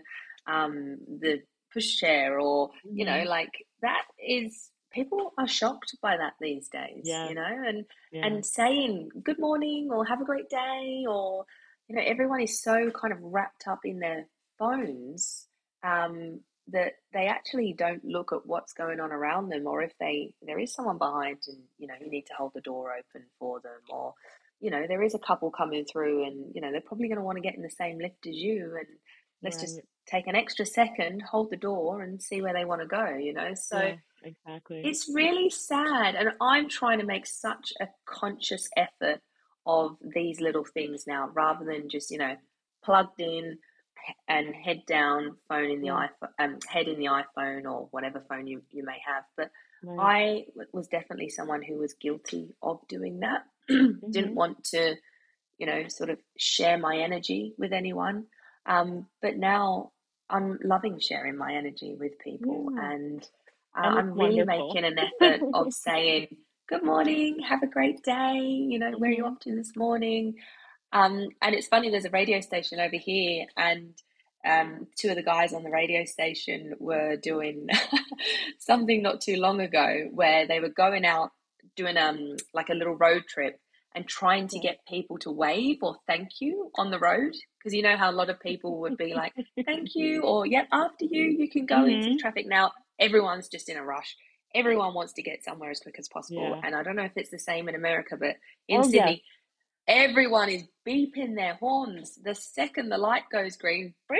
um the pushchair, or, you know, Mhm. like that is, people are shocked by that these days, you Yes. know, and Yeah. and saying good morning or have a great day, or, you know, everyone is so kind of wrapped up in their phones, um that they actually don't look at what's going on around them, or if they there is someone behind and, you know, you need to hold the door open for them, or, you know, there is a couple coming through and, you know, they're probably going to want to get in the same lift as you, and let's just Right. take an extra second, hold the door and see where they want to go, you know. So Yeah. Exactly. it's really sad, and I'm trying to make such a conscious effort of these little things now, rather than just, you know, plugged in and head down, phone in the Yeah. iPhone, um, head in the iPhone or whatever phone you, you may have. But Right. I was definitely someone who was guilty of doing that. Didn't Mhm. want to, you know, sort of share my energy with anyone. Um, but now I'm loving sharing my energy with people, Yeah. and uh, And it's I'm really wonderful. making an effort of saying, good morning, have a great day, you know, where are you Mhm. off to this morning? Um, and it's funny, there's a radio station over here, and um, two of the guys on the radio station were doing something not too long ago where they were going out doing um like a little road trip and trying to Yeah. get people to wave or thank you on the road, because you know how a lot of people would be like thank you, or yep, after you you can go into the Mhm. traffic. Now everyone's just in a rush, everyone wants to get somewhere as quick as possible, Yeah. and I don't know if it's the same in America, but in Oh, yes. Sydney everyone is beeping their horns the second the light goes green. Beep!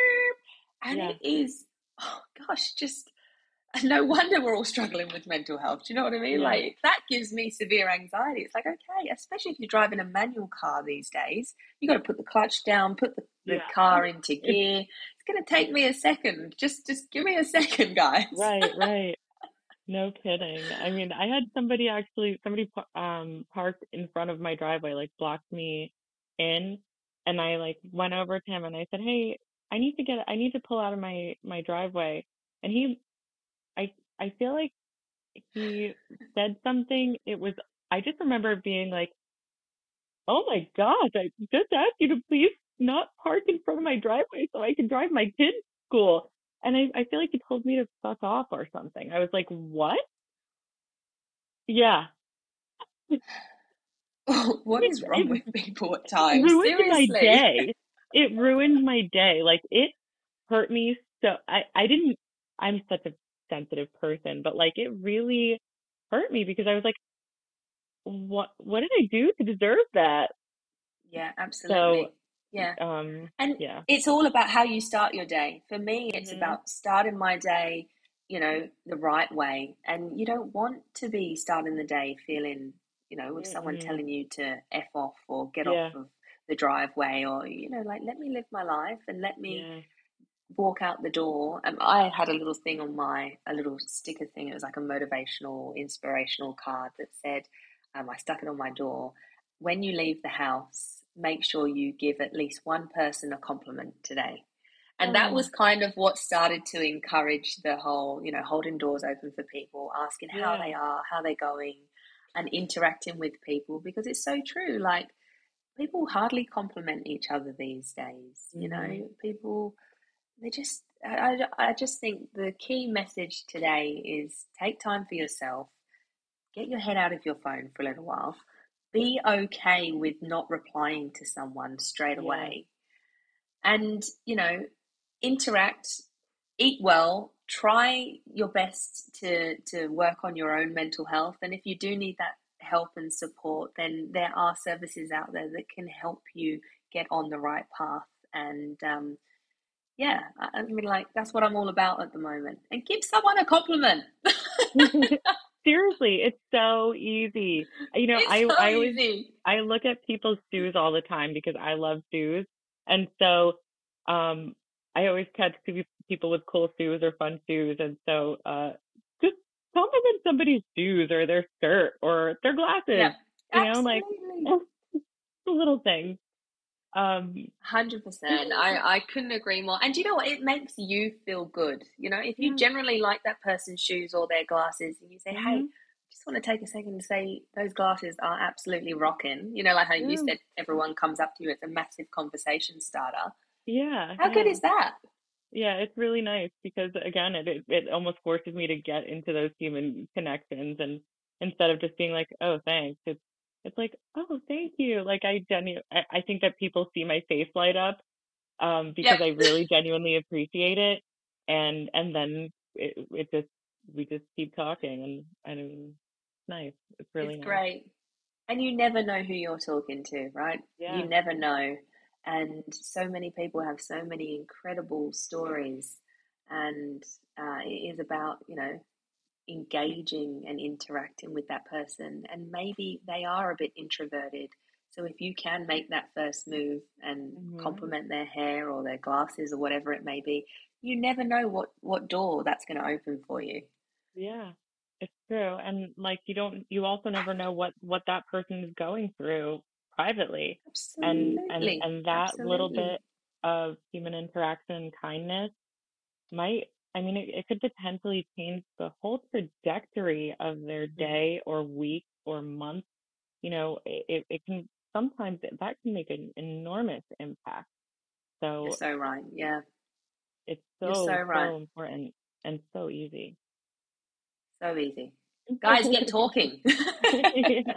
And Yeah. it is, oh gosh, just no wonder we're all struggling with mental health. Do you know what I mean? Yeah. Like that gives me severe anxiety. It's like, okay, especially if you're driving a manual car these days, you got to put the clutch down, put the, the Yeah. car into gear. It's going to take me a second. Just, just give me a second, guys. Right, right. No kidding. I mean, I had somebody actually, somebody pa- um parked in front of my driveway, like blocked me in, and I like went over to him and I said, "Hey, I need to get, I need to pull out of my my driveway." And he, I I feel like he said something. It was, I just remember being like, "Oh my gosh, I just asked you to please not park in front of my driveway so I can drive my kids to school." And I, I feel like he told me to fuck off or something. I was like, "What?" Yeah. What It, is wrong with it people at times? ruined my Seriously. day. It ruined my day. Like it hurt me so I I didn't I'm such a sensitive person, but like it really hurt me because I was like, what what did I do to deserve that? Yeah, So absolutely. Yeah. Um, And yeah. it's all about how you start your day. For me, it's Hmm. about starting my day, you know, the right way. And you don't want to be starting the day feeling, you know, with someone Mm-mm. telling you to F off or get off Yeah. of the driveway, or, you know, like, let me live my life and let me Yeah. walk out the door. Um, I had a little thing on my, a little sticker thing. It was like a motivational, inspirational card that said, um, I stuck it on my door. When you leave the house, make sure you give at least one person a compliment today. And that Oh, was kind of what started to encourage the whole, you know, holding doors open for people, asking how they yeah. are, how they're going, and interacting with people, because it's so true. Like, people hardly compliment each other these days. You Hmm. know, people, they just, I, I, I just think the key message today is take time for yourself, get your head out of your phone for a little while, be okay with not replying to someone straight Yeah. away, and, you know, interact, eat well, try your best to to work on your own mental health. And if you do need that help and support, then there are services out there that can help you get on the right path. And um, yeah, I, I mean, like, that's what I'm all about at the moment. And give someone a compliment. Seriously, it's so easy. You know, It's I so I always easy. I look at people's shoes all the time because I love shoes. And so um I always catch pe- people with cool shoes or fun shoes, and so uh just compliment somebody's shoes or their skirt or their Yeah, glasses, you know, like absolutely. the little things. Um one hundred percent. I, I couldn't agree more. And do you know what? It makes you feel good. You know, if you yeah. generally like that person's shoes or their glasses and you say, hey, Mhm. I just want to take a second to say those glasses are absolutely rocking. You know, like how you Yeah. said everyone comes up to you, it's a massive conversation starter. Yeah, How good yeah. is that? Yeah, it's really nice because again, it, it it almost forces me to get into those human connections, and instead of just being like, "Oh, thanks," it's it's like, "Oh, thank you." Like I genu I, I think that people see my face light up um Yep. because I really genuinely appreciate it, and and then it it just we just keep talking, and and it's nice. It's really It's nice. great. And you never know who you're talking to, right? You Yeah. never know. And so many people have so many incredible stories. And uh, it is about, you know, engaging and interacting with that person. And maybe they are a bit introverted. So if you can make that first move and Hmm. compliment their hair or their glasses or whatever it may be, you never know what, what door that's going to open for you. Yeah, it's true. And like you don't you also never know what what that person is going through privately. And and Absolutely. and that little Absolutely. bit of human interaction and kindness might, I mean, it, it could potentially change the whole trajectory of their Mm. day or week or month. You know, it, it it can sometimes that that can make an enormous impact. You're So so right. Yeah. it's You're so so, right. so important and so easy. So easy. Guys, get talking. Yeah.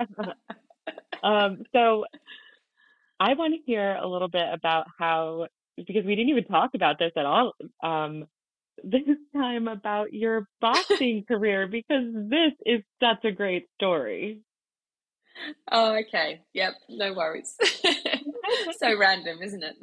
Um, so I want to hear a little bit about how, because we didn't even talk about this at all, um, this time about your boxing career, because this is such a great story. Oh, okay. Yep, no worries. So random, isn't it?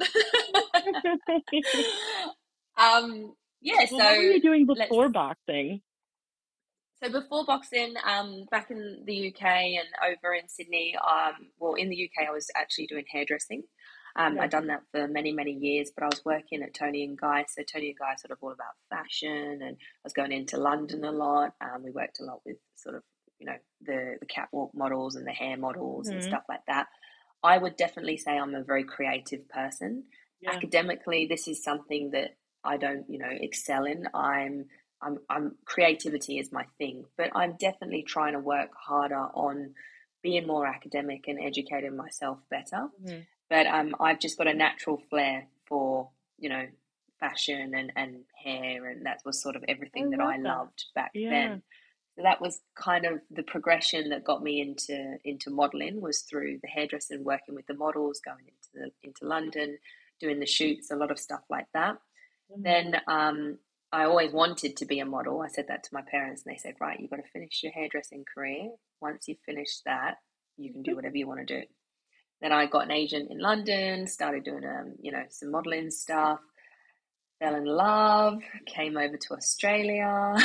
Um, yeah, Well, what were so you doing let's before boxing? so before boxing, um, back in the U K and over in Sydney, um, well, in the U K, I was actually doing hairdressing. Um, Yeah. I'd done that for many, many years, but I was working at Tony and Guy. So Tony and Guy sort of all about fashion, and I was going into London a lot. Um, we worked a lot with sort of, you know, the the catwalk models and the hair models and Hmm. stuff like that. I would definitely say I'm a very creative person. Yeah. Academically, this is something that I don't, you know, excel in. I'm I'm, I'm creativity is my thing, but I'm definitely trying to work harder on being more academic and educating myself better. Hmm. But um, I've just got a natural flair for, you know, fashion and, and hair, and that was sort of I everything that love I that. loved back Yeah. then. So that was kind of the progression that got me into into modeling, was through the hairdressing, working with the models, going into the, into London, doing the shoots, a lot of stuff like that. Hmm. Then um, I always wanted to be a model. I said that to my parents, and they said, right, you've got to finish your hairdressing career. Once you've finished that, you can do whatever you want to do. Then I got an agent in London, started doing um, you know, some modeling stuff, fell in love, came over to Australia.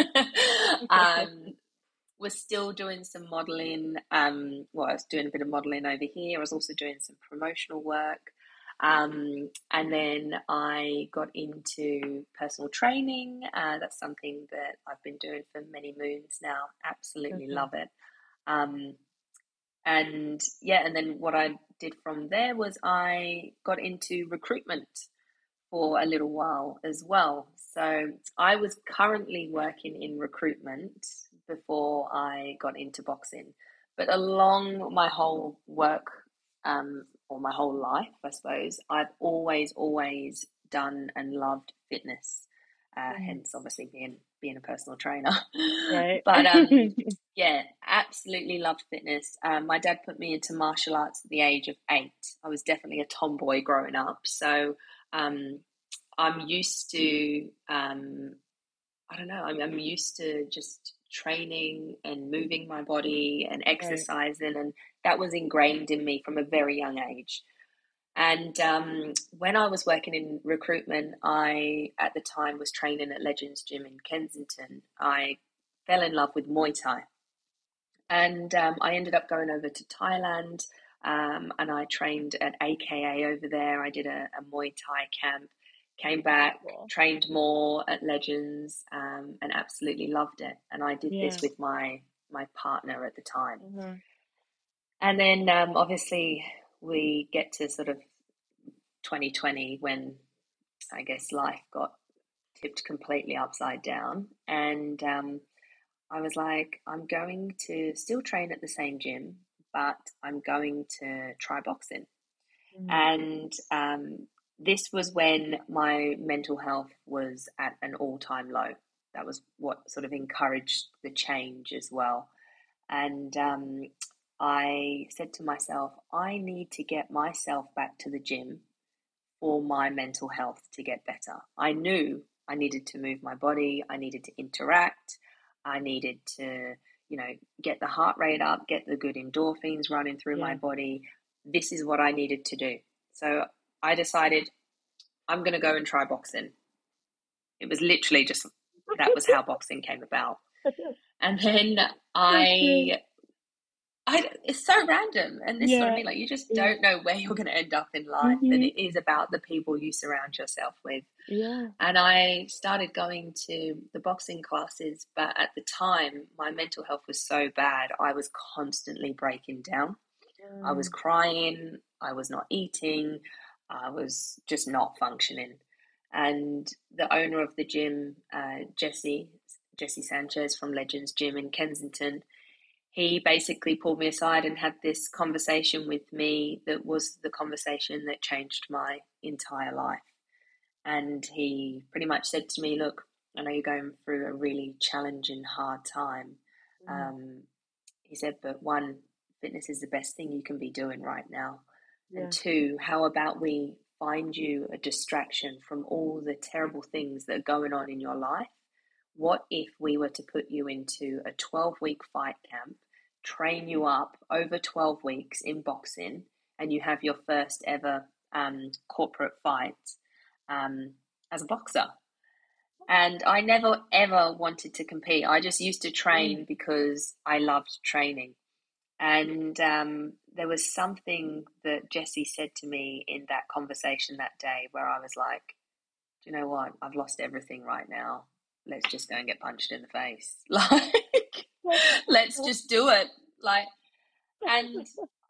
um, was still doing some modeling. Um, well, I was doing a bit of modeling over here. I was also doing some promotional work. Um, and then I got into personal training. Uh, that's something that I've been doing for many moons now. Absolutely Mhm. love it. Um, and yeah, and then what I did from there was I got into recruitment for a little while as well. So I was currently working in recruitment before I got into boxing. But along my whole work, um, or my whole life, I suppose, I've always, always done and loved fitness. Uh, Mhm. hence, obviously, being being a personal trainer. Right. But um, yeah, absolutely loved fitness. Um, my dad put me into martial arts at the age of eight. I was definitely a tomboy growing up, so um, I'm used to, um, I don't know, I'm, I'm used to just training and moving my body and Right. exercising, and that was ingrained in me from a very young age. And um, when I was working in recruitment, I, at the time, was training at Legends Gym in Kensington. I fell in love with Muay Thai. And um, I ended up going over to Thailand, um, and I trained at A K A over there. I did a, a Muay Thai camp, came back, Cool. trained more at Legends, um, and absolutely loved it. And I did this Yeah. with my my partner at the time. Mhm. And then um, obviously we get to sort of twenty twenty when I guess life got tipped completely upside down. And um, I was like, I'm going to still train at the same gym, but I'm going to try boxing. Mhm. And um, this was when my mental health was at an all time low. That was what sort of encouraged the change as well. And um, I said to myself, I need to get myself back to the gym for my mental health to get better. I knew I needed to move my body, I needed to interact, I needed to, you know, get the heart rate up, get the good endorphins running through my Yeah. body. This is what I needed to do. So I decided I'm going to go and try boxing. It was literally just that was how boxing came about. And then That's great. I I, it's so random, and this is what I Yeah. mean. Like, you just Yeah. don't know where you're going to end up in life, and Mhm. it is about the people you surround yourself with. Yeah. And I started going to the boxing classes, but at the time, my mental health was so bad, I was constantly breaking down. I was Mm. crying, I was not eating, I was just not functioning. And the owner of the gym, uh, Jesse, Jesse Sanchez from Legends Gym in Kensington, he basically pulled me aside and had this conversation with me that was the conversation that changed my entire life. And he pretty much said to me, look, I know you're going through a really challenging, hard time. Mhm. Um, he said, but one, fitness is the best thing you can be doing right now. And Yeah. two, how about we find you a distraction from all the terrible things that are going on in your life? What if we were to put you into a twelve week fight camp, train you up over twelve weeks in boxing, and you have your first ever um, corporate fight um, as a boxer? And I never ever wanted to compete. I just used to Mm. train because I loved training. And um, there was something that Jesse said to me in that conversation that day where I was like, do you know what? I've lost everything right now. Let's just go and get punched in the face. Like, let's just do it. Like, and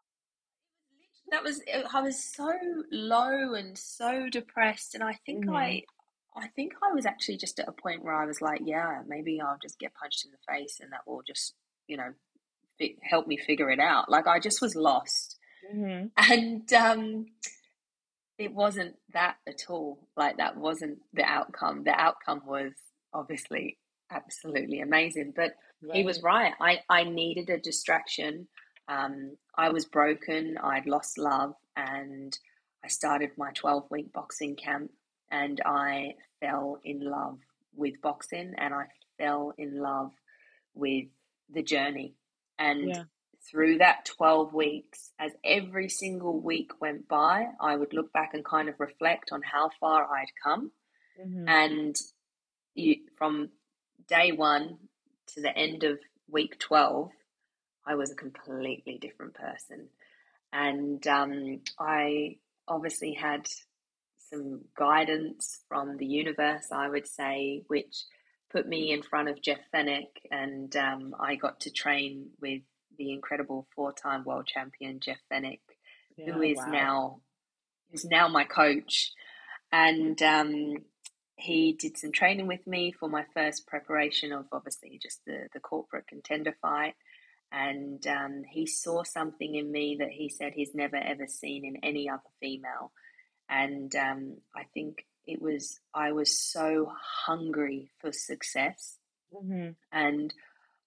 that was, I was so low and so depressed. And I think Mhm. I, I think I was actually just at a point where I was like, yeah, maybe I'll just get punched in the face and that will just, you know, fi- help me figure it out. Like, I just was lost. Mhm. And um, it wasn't that at all. Like, that wasn't the outcome. The outcome was obviously absolutely amazing. But he was Right. right. I, I needed a distraction. Um, I was broken. I'd lost love. And I started my twelve week boxing camp and I fell in love with boxing and I fell in love with the journey. And Yeah. through that twelve weeks, as every single week went by, I would look back and kind of reflect on how far I'd come. Mm-hmm. And you, from day one to the end of week twelve, I was a completely different person. And um, I obviously had some guidance from the universe, I would say, which put me in front of Jeff Fenech, and um, I got to train with the incredible four-time world champion Jeff Fenech, Yeah, who is wow. now who's now my coach. And um, he did some training with me for my first preparation of obviously just the the corporate contender fight. And um, he saw something in me that he said he's never ever seen in any other female. And um, I think it was, I was so hungry for success. Mm-hmm. And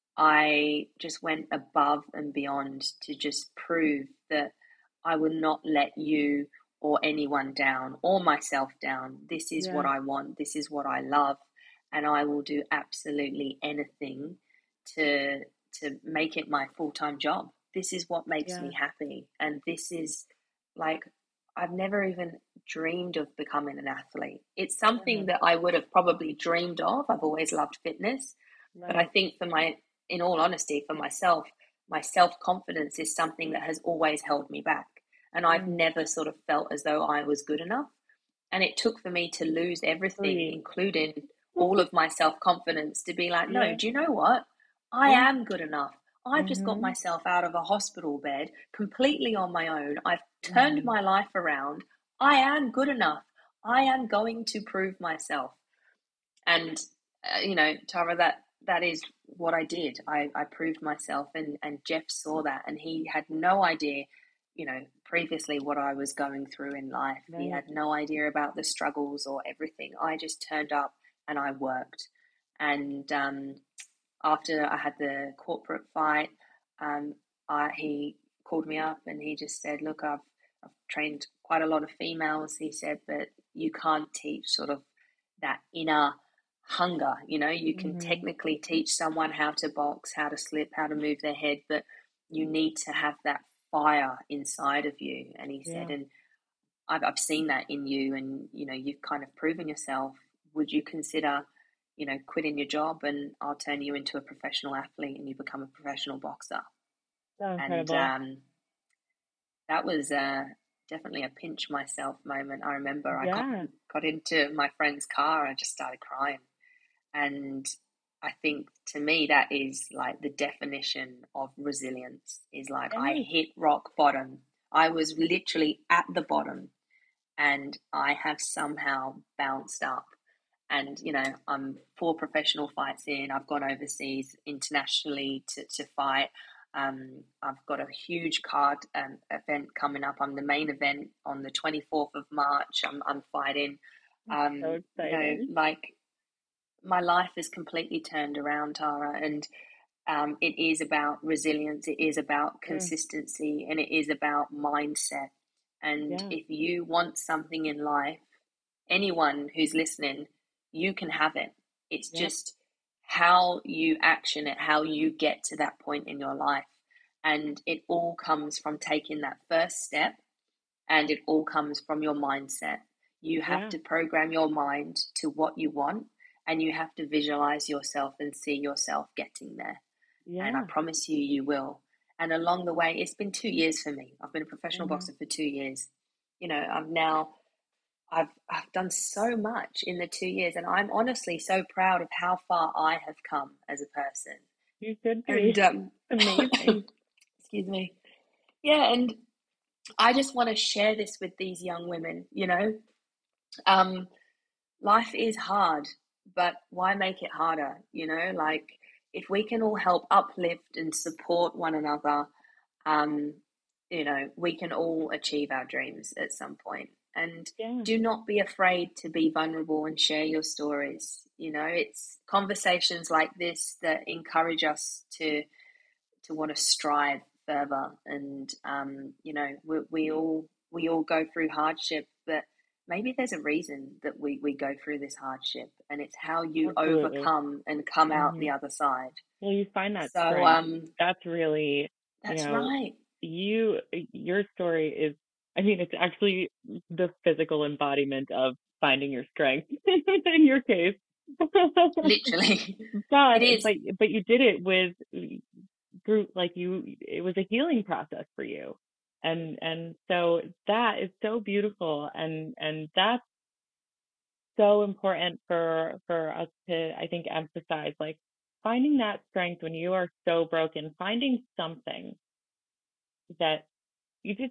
I just went above and beyond to just prove that I will not let you or anyone down or myself down. This is Yeah. what I want. This is what I love. And I will do absolutely anything to to make it my full-time job. This is what makes Yeah. me happy. And this is like, I've never even dreamed of becoming an athlete. It's something Mm-hmm. that I would have probably dreamed of. I've always loved fitness. Right. But I think for my, in all honesty, for myself, my self-confidence is something that has always held me back. And I've Mm. never sort of felt as though I was good enough. And it took for me to lose everything, Sweet. including all of my self-confidence, to be like, no, Yeah. do you know what? I Yeah. am good enough. I've just got Mhm. myself out of a hospital bed completely on my own. I've turned Mhm. my life around. I am good enough. I am going to prove myself. And, uh, you know, Tara, that that is what I did. I, I proved myself, and, and Jeff saw that, and he had no idea, you know, previously what I was going through in life. He Right. had no idea about the struggles or everything. I just turned up and I worked. And um, after I had the corporate fight, um, I, he called me up and he just said, look, I've, I've trained quite a lot of females. He said, but you can't teach sort of that inner hunger. You know, you can Mhm. technically teach someone how to box, how to slip, how to move their head, but you need to have that fire inside of you. And he said, Yeah. and I've, I've seen that in you, and, you know, you've kind of proven yourself. Would you consider, you know, quitting your job, and I'll turn you into a professional athlete and you become a professional boxer? So And incredible. um, that was uh, definitely a pinch myself moment. I remember I got, Yeah. got into my friend's car and I just started crying. And I think to me, that is like the definition of resilience, is like I Yes. hit rock bottom. I was literally at the bottom and I have somehow bounced up. And, you know, I'm four professional fights in. I've gone overseas internationally to, to fight. Um, I've got a huge card um, event coming up. I'm the main event on the twenty-fourth of March. I'm, I'm fighting. Um, So you know, exciting. like my life is completely turned around, Tara. And um, it is about resilience. It is about Mm. consistency, and it is about mindset. And Yeah. if you want something in life, anyone who's listening, you can have it. It's Yep. just how you action it, how you get to that point in your life. And it all comes from taking that first step, and it all comes from your mindset. You have Yeah. to program your mind to what you want, and you have to visualize yourself and see yourself getting there. And I Yeah. promise you, you will. And along the way, it's been two years for me. I've been a professional Mhm. boxer for two years. You know, I'm now I've I've done so much in the two years, and I'm honestly so proud of how far I have come as a person. You should And be. um, Amazing. excuse me, yeah, and I just want to share this with these young women. You know, um, life is hard, but why make it harder? You know, like if we can all help uplift and support one another, um, you know, we can all achieve our dreams at some point. And Yeah. do not be afraid to be vulnerable and share your stories. You know, it's conversations like this that encourage us to to want to strive further. And um, you know, we, we all we all go through hardship, but maybe there's a reason that we we go through this hardship, and it's how you Absolutely. overcome and come out the Mhm. other side. Well, you find that So strength. um, That's really you That's know, right. you your story is, I mean, it's actually the physical embodiment of finding your strength in your case. Literally. But It is. but but you did it with through, like, you, it was a healing process for you. And and so that is so beautiful, and and that's so important for for us to, I think, emphasize, like, finding that strength when you are so broken, finding something that you just,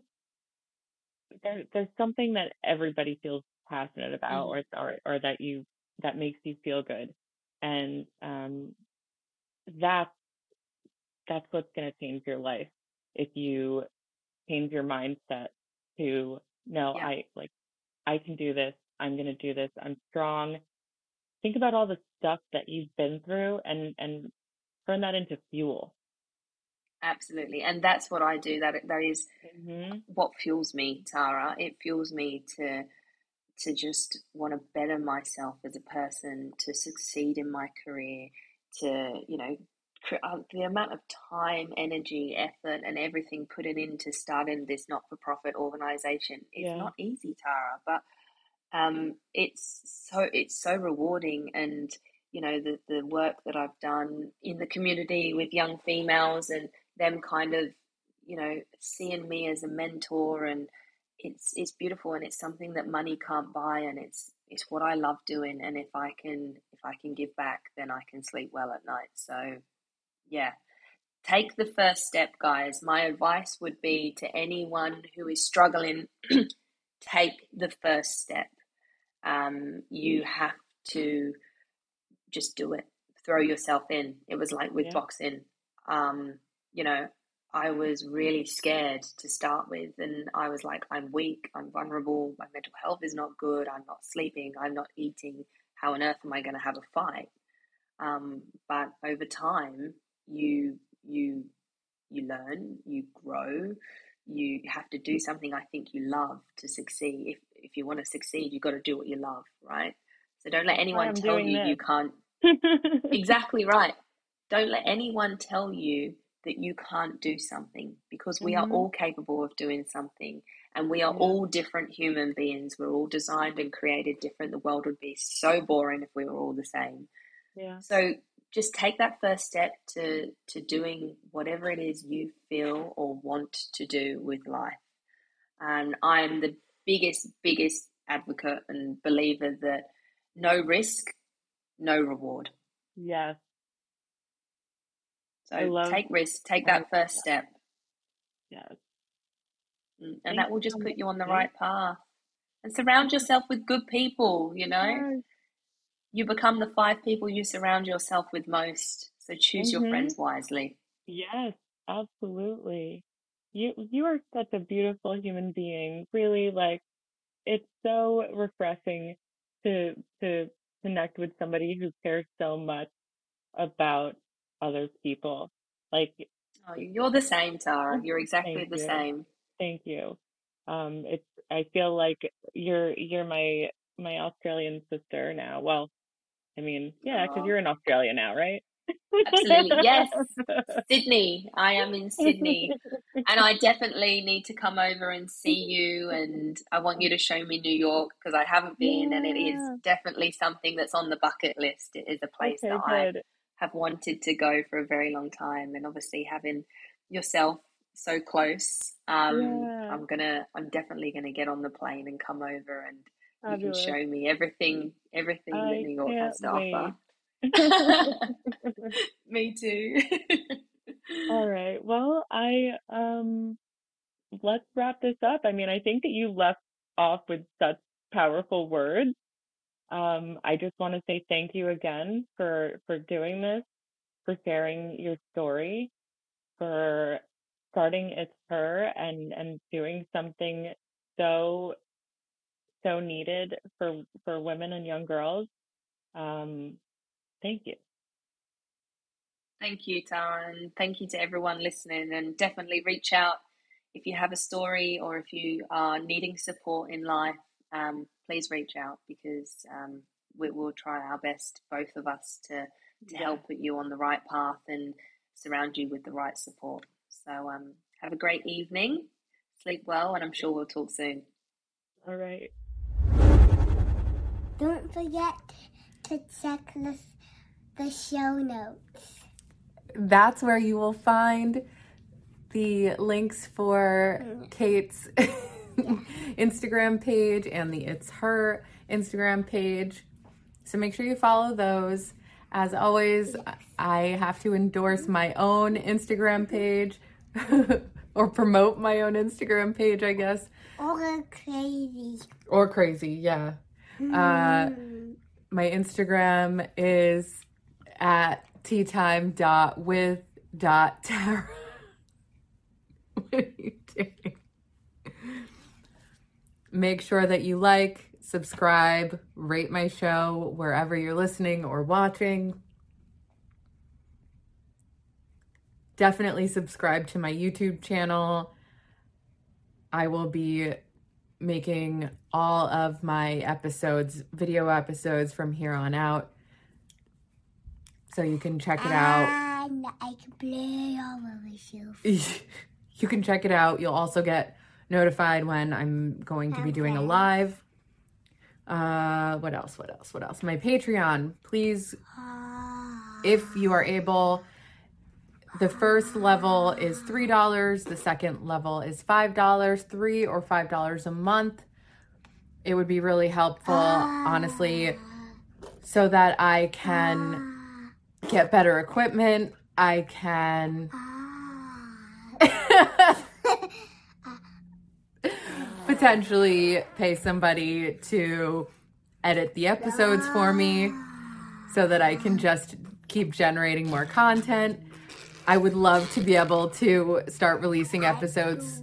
there, there's something that everybody feels passionate about, Mm, or or or that you, that makes you feel good. And um that's that's what's going to change your life, if you change your mindset to, no, yeah. I, like, I can do this. I'm going to do this. I'm strong. Think about all the stuff that you've been through, and and turn that into fuel. Absolutely. And that's what I do. That that is Hmm. what fuels me, Tara. It fuels me to to just want to better myself as a person, to succeed in my career, to, you know, uh, the amount of time, energy, effort, and everything put it into starting this not for profit organization is Yeah. not easy, Tara, but um, it's so it's so rewarding. And you know, the the work that I've done in the community with young females, and them kind of, you know, seeing me as a mentor, and it's it's beautiful, and it's something that money can't buy, and it's it's what I love doing. And if I can if I can give back, then I can sleep well at night. So yeah, take the first step, guys. My advice would be to anyone who is struggling, take the first step. Um, you have to just do it. Throw yourself in. It was like with Yeah. boxing. Um, you know, I was really scared to start with, and I was like, I'm weak, I'm vulnerable, my mental health is not good, I'm not sleeping, I'm not eating. How on earth am I going to have a fight? Um, but over time, you you you learn, you grow, you have to do something I think you love to succeed. If if you want to succeed, you've got to do what you love, right? So don't let That's why anyone I'm tell doing you you this. can't. Exactly right. Don't let anyone tell you that you can't do something, because we are Hmm. all capable of doing something, and we are Yeah. all different human beings. We're all designed and created different. The world would be so boring if we were all the same. Yeah. So just take that first step to to doing whatever it is you feel or want to do with life. And I'm the biggest, biggest advocate and believer that no risk, no reward. Yes. I So love take risk, take I love that first that. step, Yes. and Thank that you will so just put much, you on the Kate. right path. And surround yourself with good people, you know? Yes. You become the five people you surround yourself with most. So choose your Hmm. friends wisely. Yes, absolutely. You you are such a beautiful human being. Really, like, it's so refreshing to to connect with somebody who cares so much about other people. Like, Oh, you're the same, Tara. You're thank exactly the you. same. Thank you. Um, it's, I feel like you're you're my my Australian sister now. Well, I mean, yeah, because Oh, you're in Australia now, right? absolutely. Yes. Sydney. I am in Sydney. And I definitely need to come over and see you. And I want you to show me New York, because I haven't been. And it is Yeah. definitely something that's on the bucket list. It is a place that Okay, I good. have wanted to go for a very long time. And obviously, having yourself so close, um, Yeah. I'm gonna, I'm definitely gonna get on the plane and come over, and you can Fabulous. show me everything, everything that I New York can't has to offer. wait. Me too. All right. Well, I um let's wrap this up. I mean, I think that you left off with such powerful words. Um, I just want to say thank you again for for doing this, for sharing your story, for starting It's Her, and and doing something so so needed for for women and young girls. Um, thank you. Thank you, Tara, and thank you to everyone listening. And definitely reach out if you have a story, or if you are needing support in life. Um, please reach out, because um, we will try our best, both of us, to to Yes. help put you on the right path and surround you with the right support. So um, have a great evening. Sleep well, and I'm sure we'll talk soon. All right. Don't forget to check the, the show notes. That's where you will find the links for Kate's Instagram page and the It's Her Instagram page. So make sure you follow those. As always, I have to endorse my own Instagram page or promote my own Instagram page, I guess. Or crazy. Or crazy, yeah. Uh, my Instagram is at teatime dot with dot tara. What are you doing? Make sure that you like, subscribe, rate my show wherever you're listening or watching. Definitely subscribe to my YouTube channel. I will be making all of my episodes, video episodes from here on out. So you can check it out. And I can play all of myself. You can check it out. You'll also get notified when I'm going to be doing a live. Uh, what else? What else? What else? My Patreon. Please, if you are able, the first level is three dollars. The second level is five dollars. Three or five dollars a month. It would be really helpful, honestly, so that I can get better equipment. I can potentially pay somebody to edit the episodes for me so that I can just keep generating more content. I would love to be able to start releasing episodes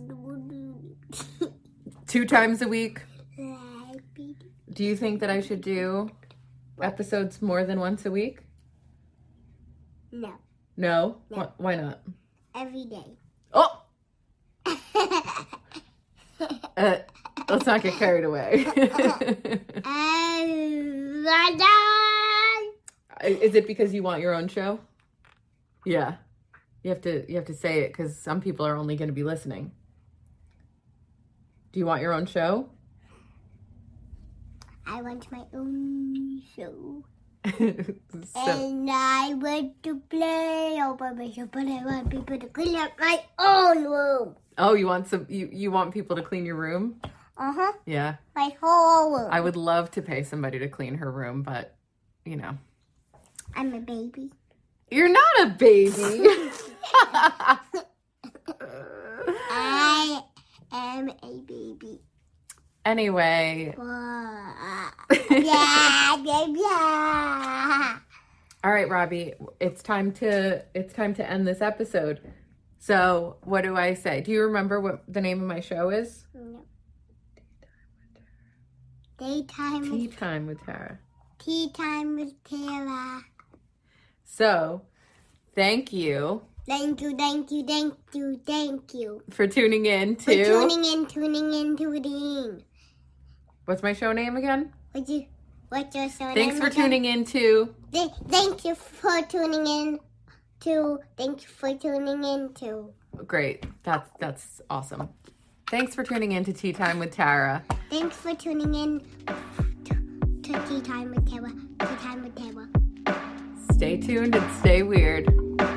two times a week. Do you think that I should do episodes more than once a week? No. No? Wh- Why not? Every day. Oh! uh, let's not get carried away. Is it because you want your own show? Yeah. You have to you have to say it because some people are only going to be listening. Do you want your own show? I want my own show. So, And I want to play all by myself, but I want people to clean up my own room. oh, you want some? You, you want people to clean your room? Uh-huh. Yeah. My whole room. I would love to pay somebody to clean her room, but you know, I'm a baby. you're not a baby. I am a baby. Anyway, yeah, yeah, yeah. all right, Robbie, it's time to it's time to end this episode. So, what do I say? Do you remember what the name of my show is? No. Daytime Tea with, Time with Tara. tea time with Tara. So, thank you Thank you, thank you, thank you, thank you. for tuning in For to tuning in, tuning in, tuning in. what's my show name again? What's your, what's your show Thanks name for again? tuning in to Th- Thank you for tuning in to. Thank you for tuning in to. Great. That's that's awesome. Thanks for tuning in to Tea Time with Tara. Thanks for tuning in to, to Tea Time with Tara. Tea Time with Tara. Stay tuned and stay weird.